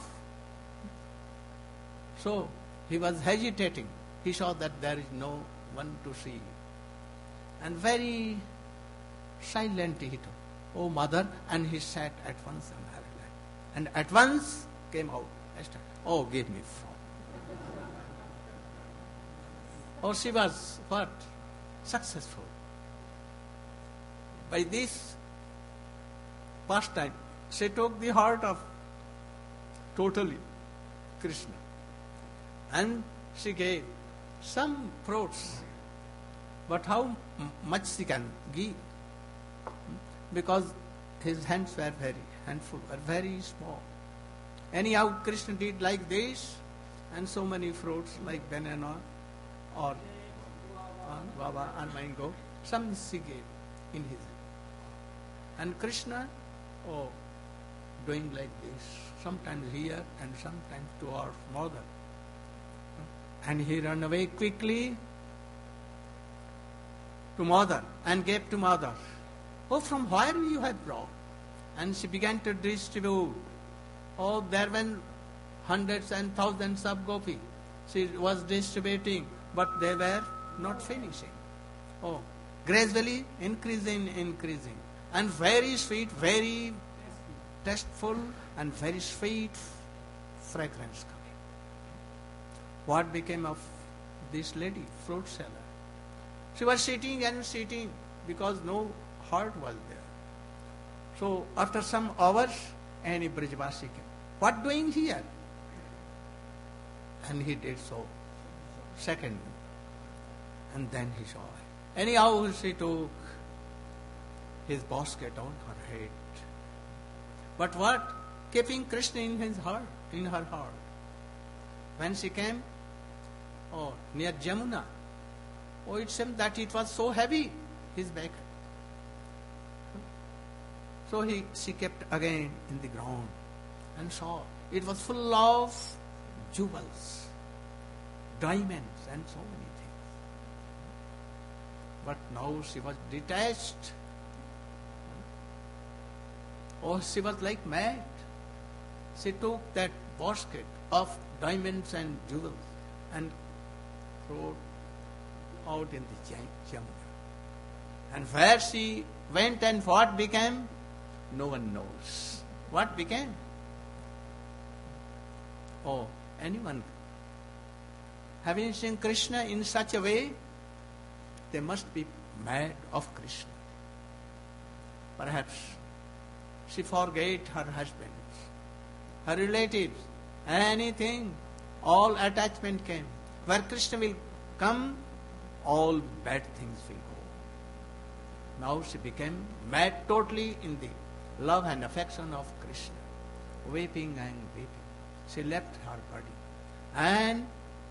So he was hesitating. He saw that there is no one to see. And very silently he told, oh mother, and he sat at once on her lap. And at once came out, oh, give me fruit. Oh, she was what? Successful. By this pastime, she took the heart of totally Krishna. And she gave some fruits. But how m- much she can give? Because his hands were very handful, were very small. Anyhow, Krishna did like this, and so many fruits like banana or uh, guava and mango, some she gave in his hand. And Krishna, oh, doing like this, sometimes here and sometimes to our mother. And he ran away quickly to mother and gave to mother. Oh, from where you have brought? And she began to distribute. Oh, there were hundreds and thousands of gopi. She was distributing, but they were not finishing. Oh, gradually increasing, increasing. And very sweet, very tasteful, and very sweet fragrance coming. What became of this lady, fruit seller? She was sitting and sitting because no heart was there. So after some hours, any Brajvasi came. What doing here? And he did so. Second. And then he saw it. Anyhow, she took his basket on her head. But what keeping Krishna in his heart, in her heart. When she came, oh, near Jamuna, oh, it seemed that it was so heavy, his back. So he, she kept again in the ground and saw it was full of jewels, diamonds, and so many things. But now she was detached. Oh, she was like mad. She took that basket of diamonds and jewels and threw out in the Jamuna. And where she went and what became, no one knows. What became? Oh, anyone having seen Krishna in such a way, they must be mad of Krishna. Perhaps she forget her husband, her relatives, anything, all attachment came. Where Krishna will come, all bad things will go. Now she became mad totally in the love and affection of Krishna, weeping and weeping. She left her body. And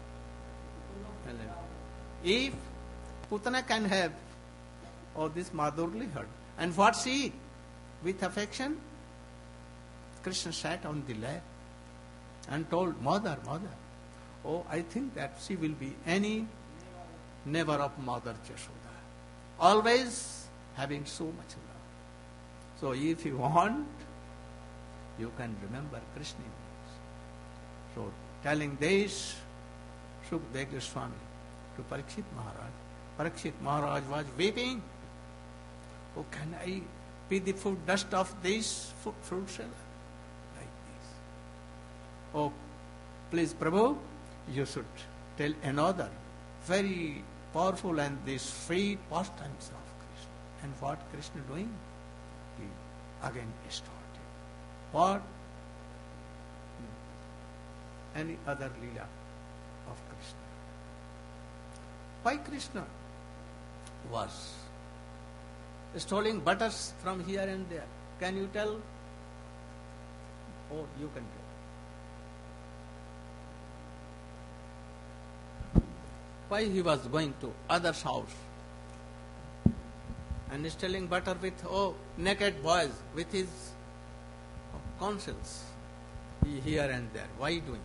if Putana can have, oh, this Madhurli heard. And what she, with affection, Krishna sat on the lap and told, Mother, Mother, oh, I think that she will be any neighbor of Mother Jashoda, always having so much love. So if you want, you can remember Krishna. So telling this, Sukadeva Goswami to Parikshit Maharaj. Parikshit Maharaj was weeping. Oh, can I be the food dust of this fruit seller? Like this. Oh, please, Prabhu, you should tell another very powerful and these sweet pastimes of Krishna. And what Krishna doing? He again started. What? Any other Leela of Krishna. Why Krishna was stealing butters from here and there? Can you tell? Oh, you can tell. Why he was going to other's house and stealing butter with, oh, naked boys, with his counsels here and there. Why doing?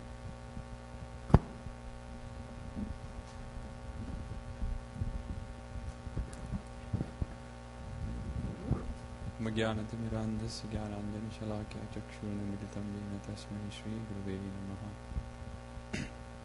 Magyanatimirandasya Gyananjana Shalakya Chakshurnimittam Yena Tasmai Shri Gurudevi Namaha.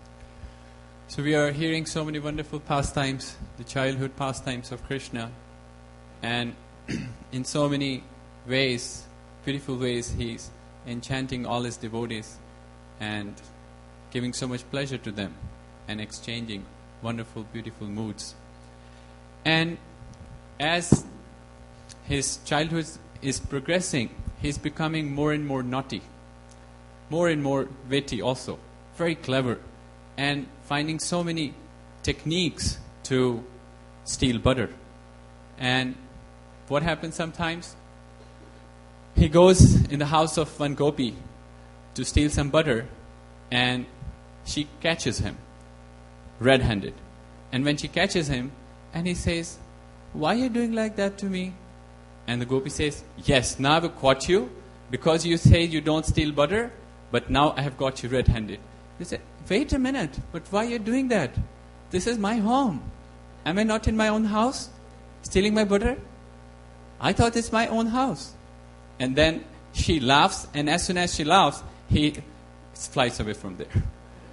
So we are hearing so many wonderful pastimes, the childhood pastimes of Krishna, and in so many ways, beautiful ways, he's enchanting all his devotees and giving so much pleasure to them and exchanging wonderful, beautiful moods. And as his childhood is progressing, he's becoming more and more naughty, more and more witty also, very clever, and finding so many techniques to steal butter. And what happens sometimes? He goes in the house of one gopi to steal some butter, and she catches him red-handed. And when she catches him, and he says, "Why are you doing like that to me?" And the gopi says, "Yes, now I've caught you because you say you don't steal butter, but now I have got you red-handed." He said, "Wait a minute, but why are you doing that? This is my home. Am I not in my own house, stealing my butter? I thought it's my own house." And then she laughs, and as soon as she laughs, he flies away from there.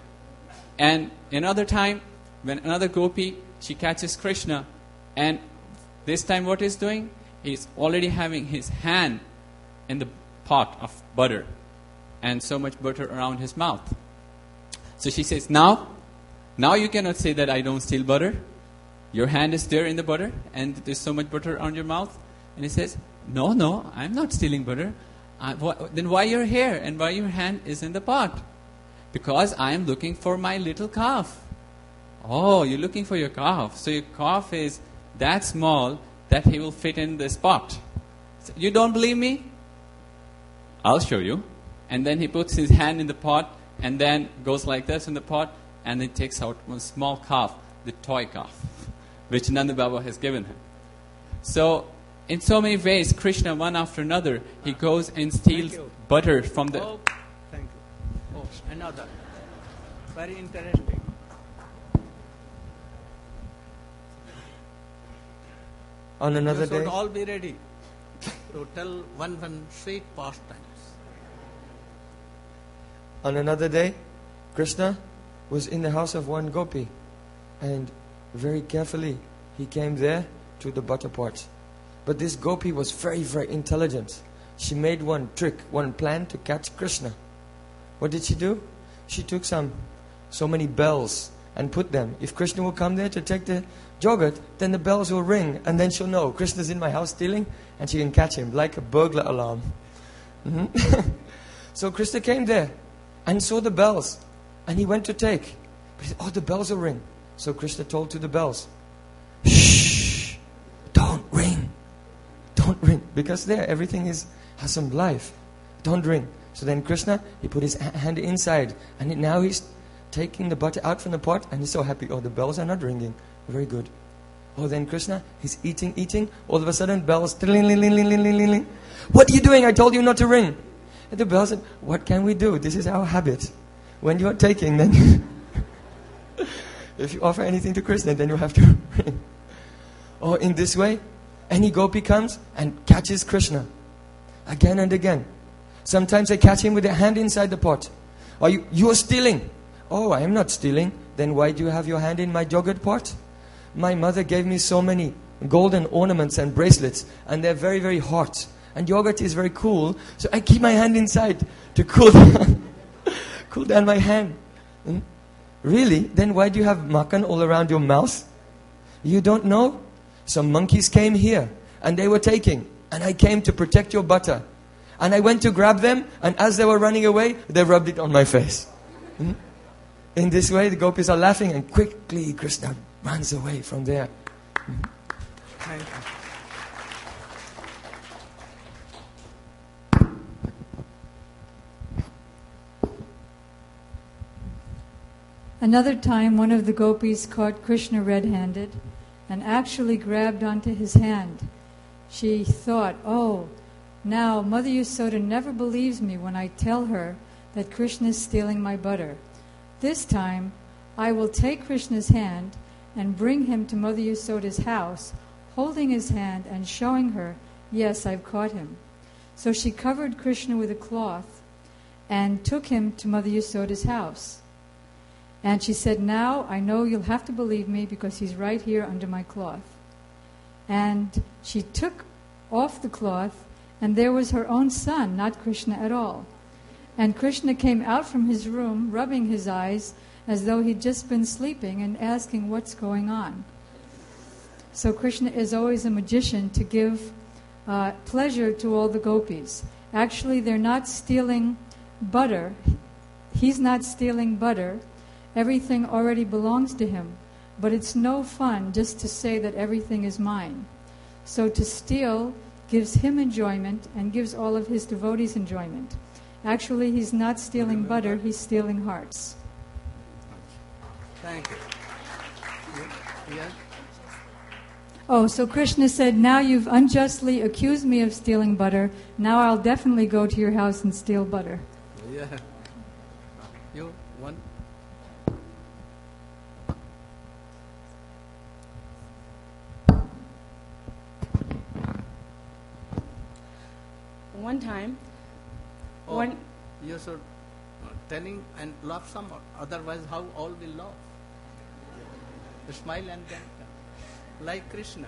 And another time, when another gopi, she catches Krishna, and this time what he's doing? He's already having his hand in the pot of butter, and so much butter around his mouth. So she says, now, now you cannot say that I don't steal butter. Your hand is there in the butter, and there's so much butter on your mouth. And he says, no, no, I'm not stealing butter. I, wh- then why you're here, and why your hand is in the pot? Because I am looking for my little calf. Oh, you're looking for your calf. So your calf is that small that he will fit in this pot. So you don't believe me? I'll show you. and then he puts his hand in the pot, and then goes like this in the pot, and he takes out one small calf, the toy calf, which Nanda Baba has given him. So, in so many ways, Krishna, one after another, he goes and steals butter from the... Oh, thank you. Oh, another. Very interesting. On another You should day, all be ready to tell one one sweet pastimes. on another day, Krishna was in the house of one gopi, and very carefully he came there to the butter pot. But this gopi was very, very intelligent. She made one trick, one plan to catch Krishna. What did she do? She took some, so many bells and put them. If Krishna will come there to take the yogurt, then the bells will ring, and then she'll know Krishna's in my house stealing, and she can catch him like a burglar alarm. Mhm. So Krishna came there and saw the bells, and he went to take. But he said, oh, the bells will ring. So Krishna told to the bells, shh, don't ring. Don't ring. Because there, everything is has some life. Don't ring. So then Krishna, he put his ha- hand inside, and now he's taking the butter out from the pot, and he's so happy. Oh, the bells are not ringing. Very good. Oh, then Krishna, he's eating, eating. All of a sudden, bells, ling, ling, ling, ling, ling, ling, ling. What are you doing? I told you not to ring. And the bell said, what can we do? This is our habit. When you are taking, then if you offer anything to Krishna, then you have to ring. Or in this way, any gopi comes and catches Krishna again and again. Sometimes they catch him with their hand inside the pot. Or you, you are stealing. Oh, I am not stealing. Then why do you have your hand in my yogurt pot? My mother gave me so many golden ornaments and bracelets, and they're very, very hot. And yogurt is very cool, so I keep my hand inside to cool down, cool down my hand. Hmm? Really? Then why do you have makan all around your mouth? You don't know? Some monkeys came here, and they were taking, and I came to protect your butter. And I went to grab them, and as they were running away, they rubbed it on my face. Hmm? In this way, the gopis are laughing, and quickly Krishna runs away from there. Hmm? Thank you. Another time, one of the gopis caught Krishna red-handed and actually grabbed onto his hand. She thought, oh, now Mother Yasoda never believes me when I tell her that Krishna is stealing my butter. This time, I will take Krishna's hand and bring him to Mother Yasoda's house, holding his hand and showing her, yes, I've caught him. So she covered Krishna with a cloth and took him to Mother Yasoda's house. And she said, now I know you'll have to believe me because he's right here under my cloth. And she took off the cloth, and there was her own son, not Krishna at all. And Krishna came out from his room, rubbing his eyes as though he'd just been sleeping and asking what's going on. So Krishna is always a magician to give uh, pleasure to all the gopis. Actually, they're not stealing butter. He's not stealing butter. Everything already belongs to him. But it's no fun just to say that everything is mine. So to steal gives him enjoyment and gives all of his devotees enjoyment. Actually, he's not stealing butter, he's stealing hearts. Thank you. Yes? Oh, so Krishna said, now you've unjustly accused me of stealing butter. Now I'll definitely go to your house and steal butter. Yeah. You, one. One time, Oh, one you should uh, telling and laugh some, otherwise how all will laugh? Smile and then like Krishna.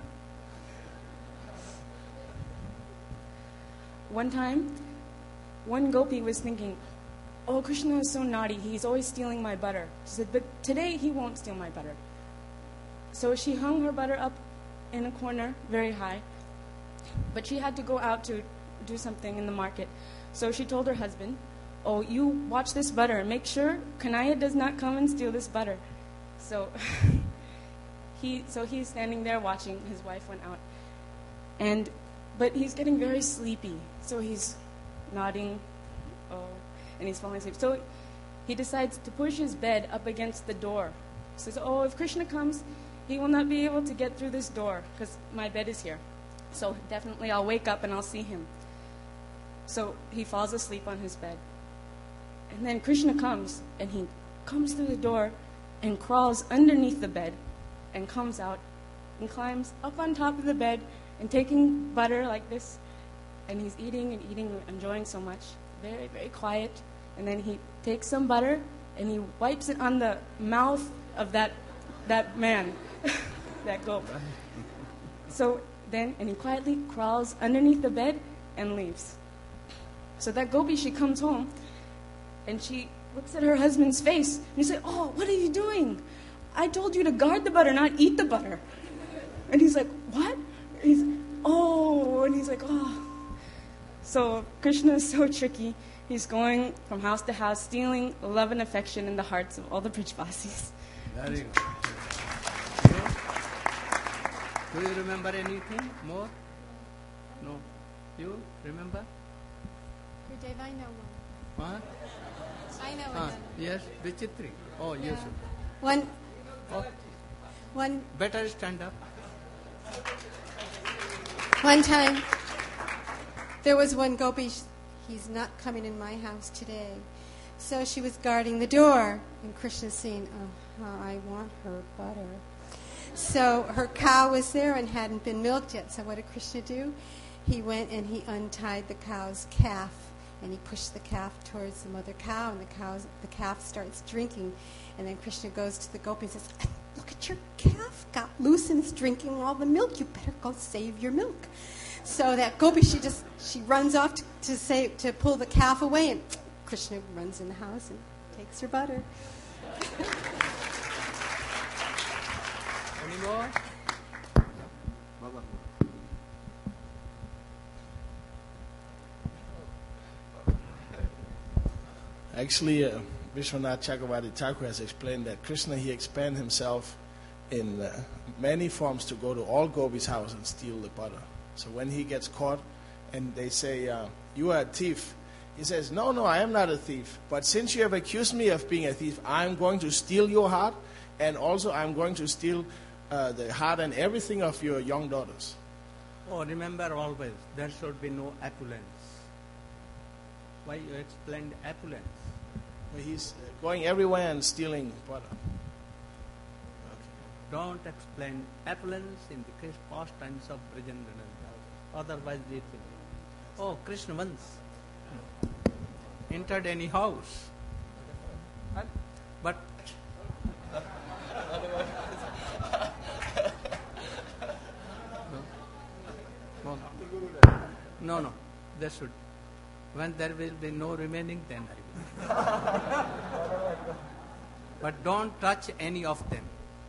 one time, one gopi was thinking, oh, Krishna is so naughty. He's always stealing my butter. She said, but today he won't steal my butter. So she hung her butter up in a corner, very high. But she had to go out to do something in the market. So she told her husband, oh, you watch this butter. Make sure Kanaya does not come and steal this butter. So he, so he's standing there watching. His wife went out. And, but he's getting very sleepy. So he's nodding. Oh. and he's falling asleep. So he decides to push his bed up against the door. He says, oh, if Krishna comes, he will not be able to get through this door because my bed is here. So definitely I'll wake up and I'll see him. So he falls asleep on his bed. And then Krishna comes, and he comes through the door and crawls underneath the bed and comes out and climbs up on top of the bed and taking butter like this. And he's eating and eating, enjoying so much. Very, very quiet. And then he takes some butter and he wipes it on the mouth of that that man, that goat. So then, and he quietly crawls underneath the bed and leaves. So that gopi, she comes home and she looks at her husband's face and he says, oh, what are you doing? I told you to guard the butter, not eat the butter. And he's like, what? And he's, oh, and he's like, oh. So Krishna is so tricky. He's going from house to house, stealing love and affection in the hearts of all the Brijvasis. Very good. Do you remember anything more? No. You remember? Gurudev, I know one. What? I know Ah, one. yes, Vichitri. Oh, yes. One, Oh, one, better stand up. one time, there was one gopi. sh- He's not coming in my house today. So she was guarding the door, and Krishna's saying, oh, how I want her butter. So her cow was there and hadn't been milked yet. So what did Krishna do? He went and he untied the cow's calf, and he pushed the calf towards the mother cow, and the cow, the calf starts drinking. And then Krishna goes to the gopi and says, look at your calf got loose and it's drinking all the milk. You better go save your milk. So that gopi, she just she runs off to, to say to pull the calf away, and Krishna runs in the house and takes her butter. Any more? Actually, uh, Vishwanath Chakravarti Thakur has explained that Krishna, he expanded himself in uh, many forms to go to all gopis' house and steal the butter. So when he gets caught and they say, uh, you are a thief, he says, no, no, I am not a thief. But since you have accused me of being a thief, I'm going to steal your heart, and also I'm going to steal uh, the heart and everything of your young daughters. Oh, remember always, there should be no opulence. Why you explained opulence? But he's going everywhere and stealing butter. Don't explain opulence in the case pastimes of Brajendra. Otherwise it will. Oh, Krishna once entered any house. But no, no, no, there should. When there will be no remaining, then I will. But don't touch any of them.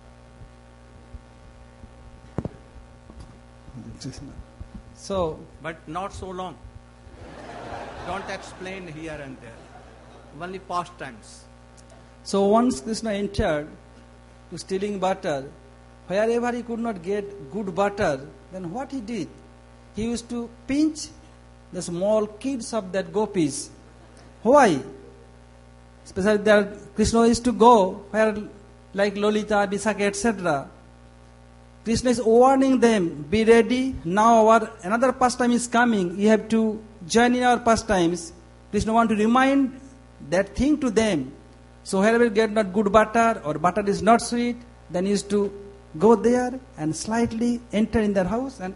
So, But not so long. Don't explain here and there. Only pastimes. so once Krishna entered to stealing butter, wherever he could not get good butter, then what he did? He used to pinch the small kids of that gopis. Why? Especially there, Krishna used to go where like Lolita, Visakha, et cetera. Krishna is warning them, be ready. Now our another pastime is coming. You have to join in our pastimes. Krishna want to remind that thing to them. So wherever you get not good butter or butter is not sweet, then you used to go there and slightly enter in their house and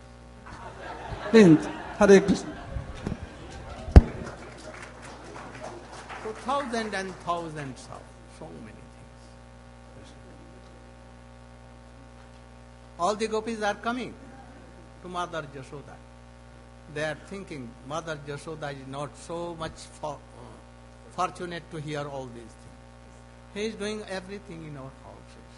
Hare Krishna. So thousands and thousands of so many things. All the gopis are coming to Mother Jashoda. They are thinking Mother Jashoda is not so much for, uh, fortunate to hear all these things. He is doing everything in our houses.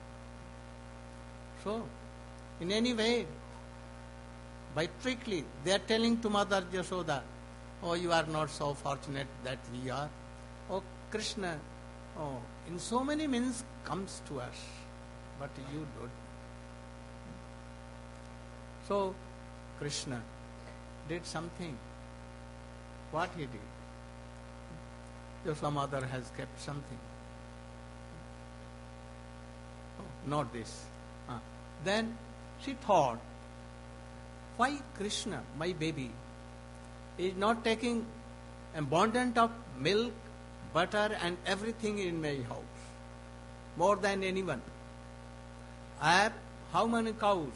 So, in any way, by trickery, they are telling to Mother Jashoda, oh, you are not so fortunate that we are. Oh, Krishna, oh, in so many means comes to us, but you don't. So, Krishna did something. What he did? Yashoda mother has kept something. Oh, not this. Ah. Then she thought, why Krishna, my baby, is not taking abundant of milk, butter and everything in my house, more than anyone. I have how many cows?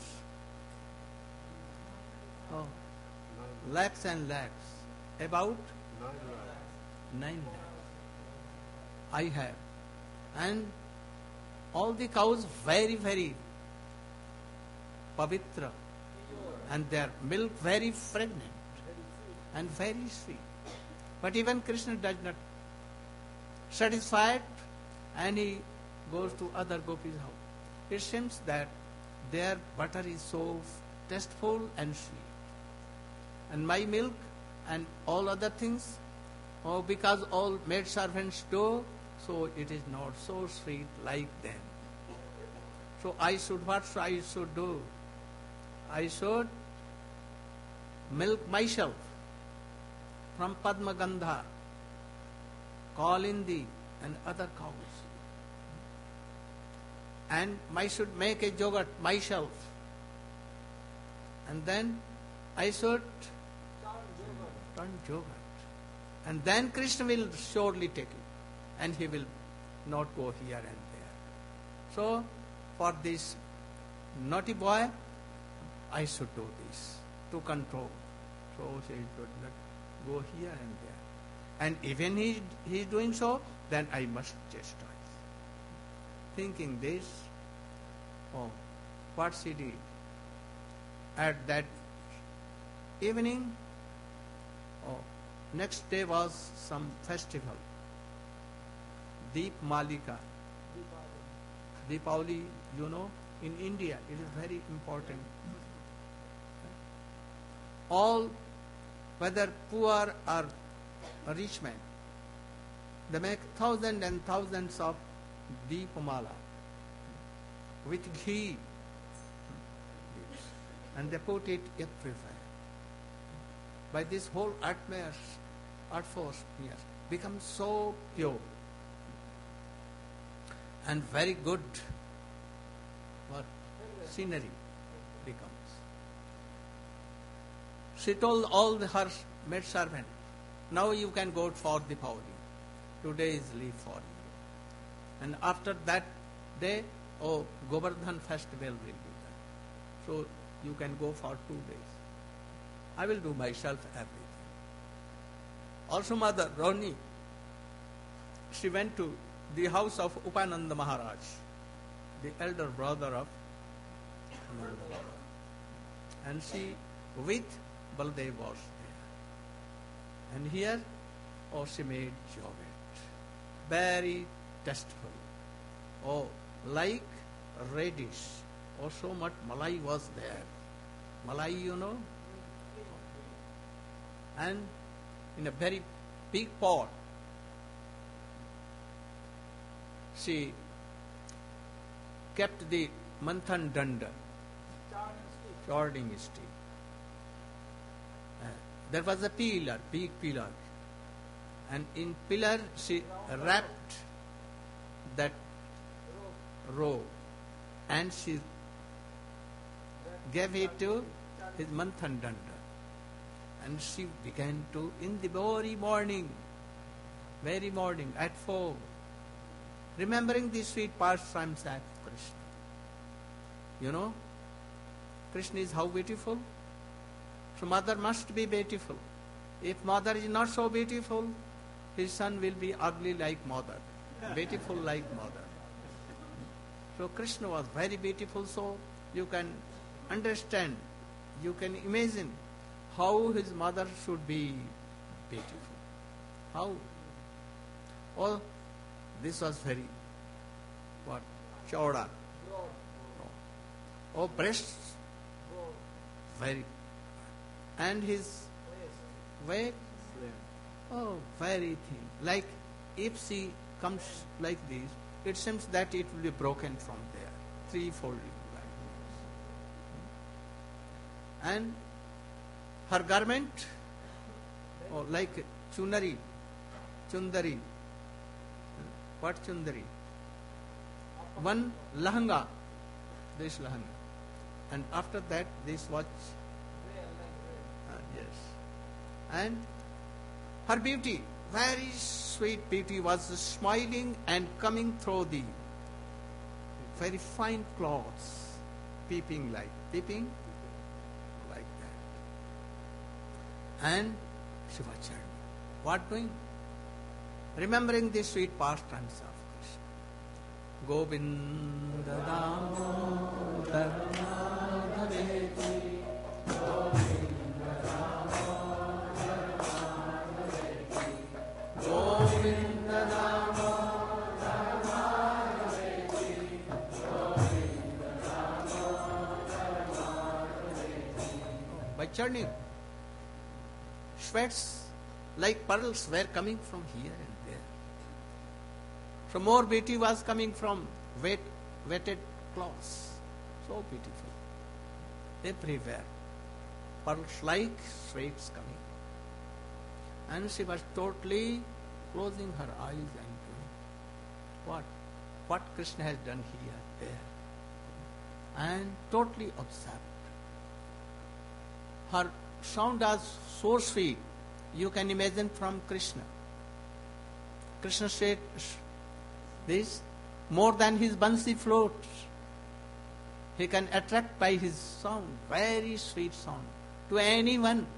Oh, lakhs and lakhs. About nine lakhs. I have. And all the cows very, very pavitra. And their milk very fragrant and very sweet. But even Krishna does not satisfied, and he goes to other gopis' house. It seems that their butter is so tasteful and sweet. And my milk and all other things, oh, because all maid servants do, so it is not so sweet like them. So I should, what I should do? I should milk myself from Padma Gandha, Kalindi and other cows. And I should make a yogurt myself. And then I should turn yogurt. And then Krishna will surely take it. And he will not go here and there. So, for this naughty boy, I should do this to control. So he should not go here and there. And even he, he is doing so, then I must chastise. Thinking this, oh, what she did. At that evening, oh, next day was some festival. Deep Malika. Deepavali, you know, in India, it is very important. All, whether poor or rich man, they make thousands and thousands of Deepamala with ghee, and they put it everywhere. By this whole atmosphere, atmosphere becomes so pure and very good. What scenery becomes. She told all the, her maid servant, now you can go for the Deepavali. Today is leave for you. And after that day, oh, Govardhan festival will be there. So you can go for two days. I will do myself everything. Also Mother Roni, she went to the house of Upananda Maharaj, the elder brother of Nanda Maharaj. And she with Baldev was there. And here, oh, she made yogurt. Very tasteful. Oh, like radish. Oh, so much malai was there. Malai, you know. And in a very big pot, she kept the manthan danda, churning stick. Uh, there was a pillar, big pillar, and in pillar she wrapped that rope, and she gave it to his manthan danda. And she began to, in the very morning, very morning, at four, remembering the sweet pastimes of Krishna. You know, Krishna is how beautiful. So mother must be beautiful. If mother is not so beautiful, his son will be ugly like mother, beautiful like mother. So Krishna was very beautiful, so you can understand, you can imagine how his mother should be beautiful. How? Oh, this was very, what? Chauda. Oh, breasts. Very. And his weight? Oh, very thin. Like if she comes like this, it seems that it will be broken from there. Three-folded. And her garment, oh, like chunari, chundari, Patchundari. One lahanga, this lahanga. And after that, this watch. Uh, yes. And her beauty, very sweet beauty, was smiling and coming through the very fine clothes, peeping like, peeping like that. And she was charming. What doing? Remembering the sweet pastimes of Krishna. Govinda Damodar Madhaveti, Govinda Damodar Madhaveti, Govinda Damodar Madhaveti, Govinda Damodar Madhaveti. By churning, sweats like pearls were coming from here and there. So more beauty was coming from wet, wetted cloths. So beautiful. Everywhere. Pearls like sweats coming. And she was totally closing her eyes and doing what? What Krishna has done here, there. And totally observed. Her sound was so sweet. You can imagine from Krishna. Krishna said this more than his bansi floats. He can attract by his sound, very sweet sound, to anyone.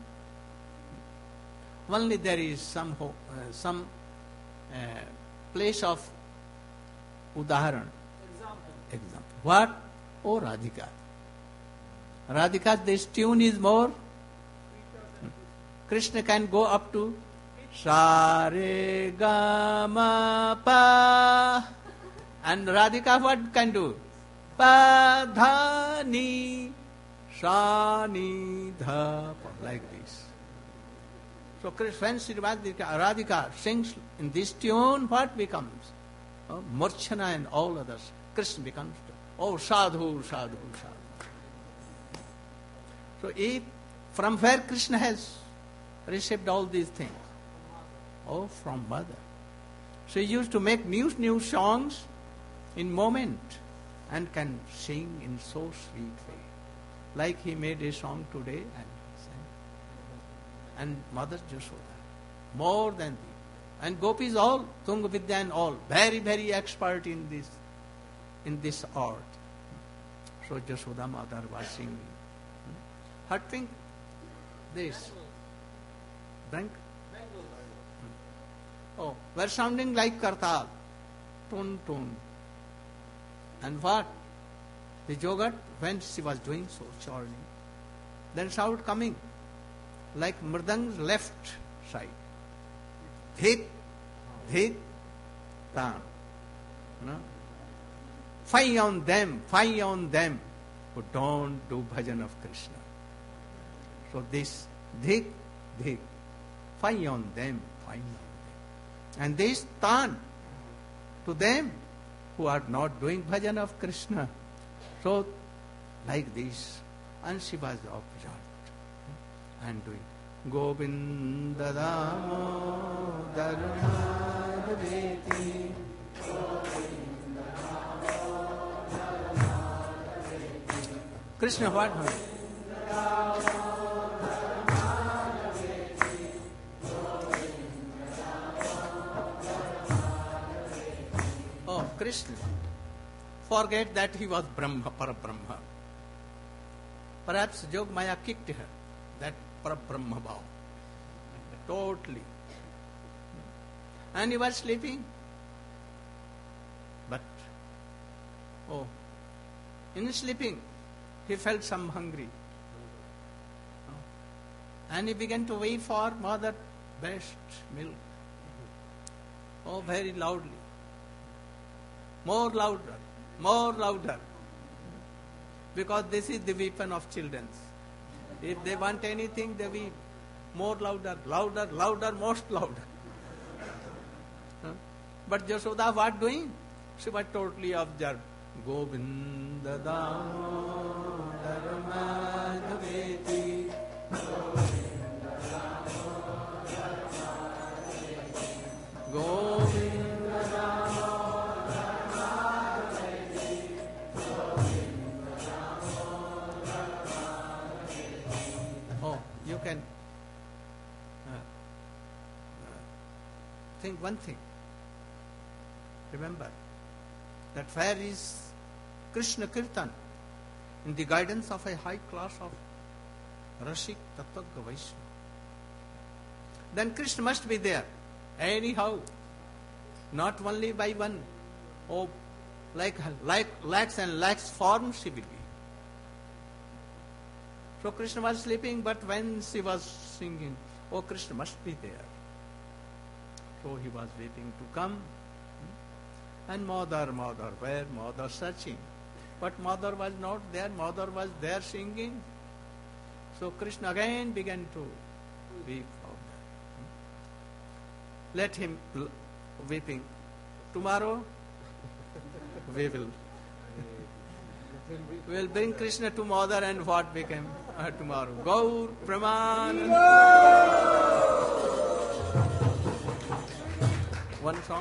Only there is some ho- uh, some uh, place of udaharan. Example. Example. What? Oh, Radhika. Radhika, this tune is more. Krishna can go up to Sa Re Ga Ma Pa, and Radhika what can do? Pa Dha Ni Sa Ni Dha, like this. So when Sri Radhika, Radhika sings in this tune, what becomes? Oh, Murchana and all others. Krishna becomes, oh Sadhu, Sadhu, Sadhu. So if from where Krishna has received all these things? Oh, from mother. She used to make new, new songs in moment and can sing in so sweet way. Like he made a song today and sang. And Mother Jashoda, more than the. And gopis all, Tunga Vidya and all, very, very expert in this, in this art. So Jashoda Mother was singing. Her think this. Drink? Oh, were sounding like Kartal. Tun, tun. And what? The Jogat, when she was doing so, churning, then sound coming like Mridang's left side. Dhik, dhik, tan. No? Fie on them, fie on them who don't do bhajan of Krishna. So this dhik, dhik. Fie on them, fie on them. And this tan to them who are not doing bhajan of Krishna. So, like this, and she was observed and doing Govinda Damodar Madhaveti, Govinda Damodar Madhaveti. Krishna what? Krishna forget that he was Brahma, Parabrahma. Perhaps Jog Maya kicked her, that Parabrahma bhav. Totally. And he was sleeping. But, oh, in sleeping, he felt some hungry. And he began to wait for mother best milk. Oh, very loudly. More louder, more louder. Because this is the weapon of children. If they want anything, they will more louder, louder, louder, most louder. Huh? But Jashoda what doing? She was totally observed. Govinda Damodar Madhaveti, Govinda Damodar Madhaveti, Govinda Damodar think one thing. Remember that where is Krishna Kirtan? In the guidance of a high class of Rasik Tattva Vaishnava. Then Krishna must be there. Anyhow. Not only by one. Oh, like, like lakhs and lakhs forms she will be. So Krishna was sleeping, but when she was singing, oh, Krishna must be there. So he was waiting to come. And mother, mother, where? Mother searching. But mother was not there, mother was there singing. So Krishna again began to weep out there. Let him l- weeping. Tomorrow we will. We will bring Krishna to mother and what became uh, tomorrow. Gaur Praman. One song.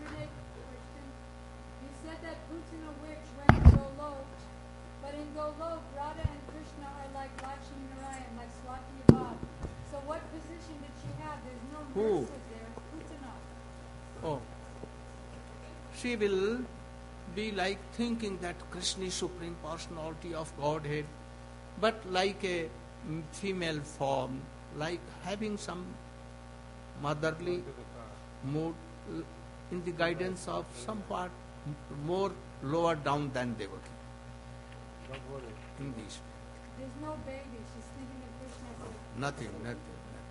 You said that Putana witch went to Golok, but in Golok, Radha and Krishna are like Lakshmi Narayan, like Swati Abad. So what position did she have? There's no Who? nurses there. Putana. Oh. She will be like thinking that Krishna is Supreme Personality of Godhead, but like a mm, female form, like having some motherly mood uh, in the guidance of somewhat m- more lower down than devotee. In these. There's no baby. She's thinking of Krishna as a Nothing, nothing, nothing.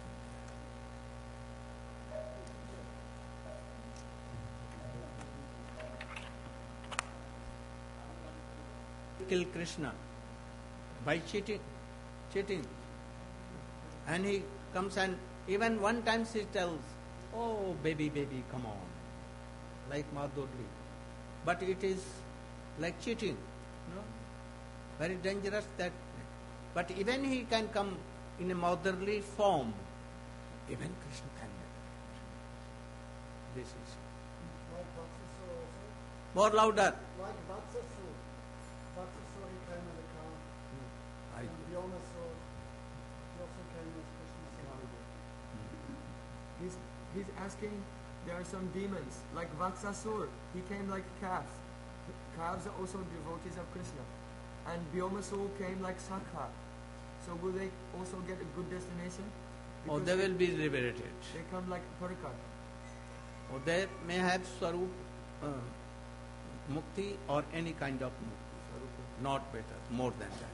Kill Krishna by cheating, cheating. And he comes and even one time she tells, oh baby, baby, come on, like Madhurli. But it is like cheating, no? Very dangerous that. But even he can come in a motherly form, even Krishna can make it. This is Like Vatsasur also. more louder. Like Vatsasur. Vatsasur he came as a cow. I, And Vyomasur he also came as Krishna's son. He's, he's asking, there are some demons, like Vatsasur, he came like a calf. Calves are also devotees of Krishna. And Vyomasur came like Sakha. So will they also get a good destination? or Because they will be liberated. They come like Parakat. Or they may have Swarup uh, Mukti or any kind of Mukti. Not better, more than that.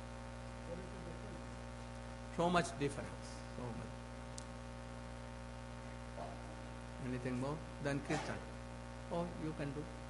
So much difference. So much. Anything more than Kirtan? Oh, you can do.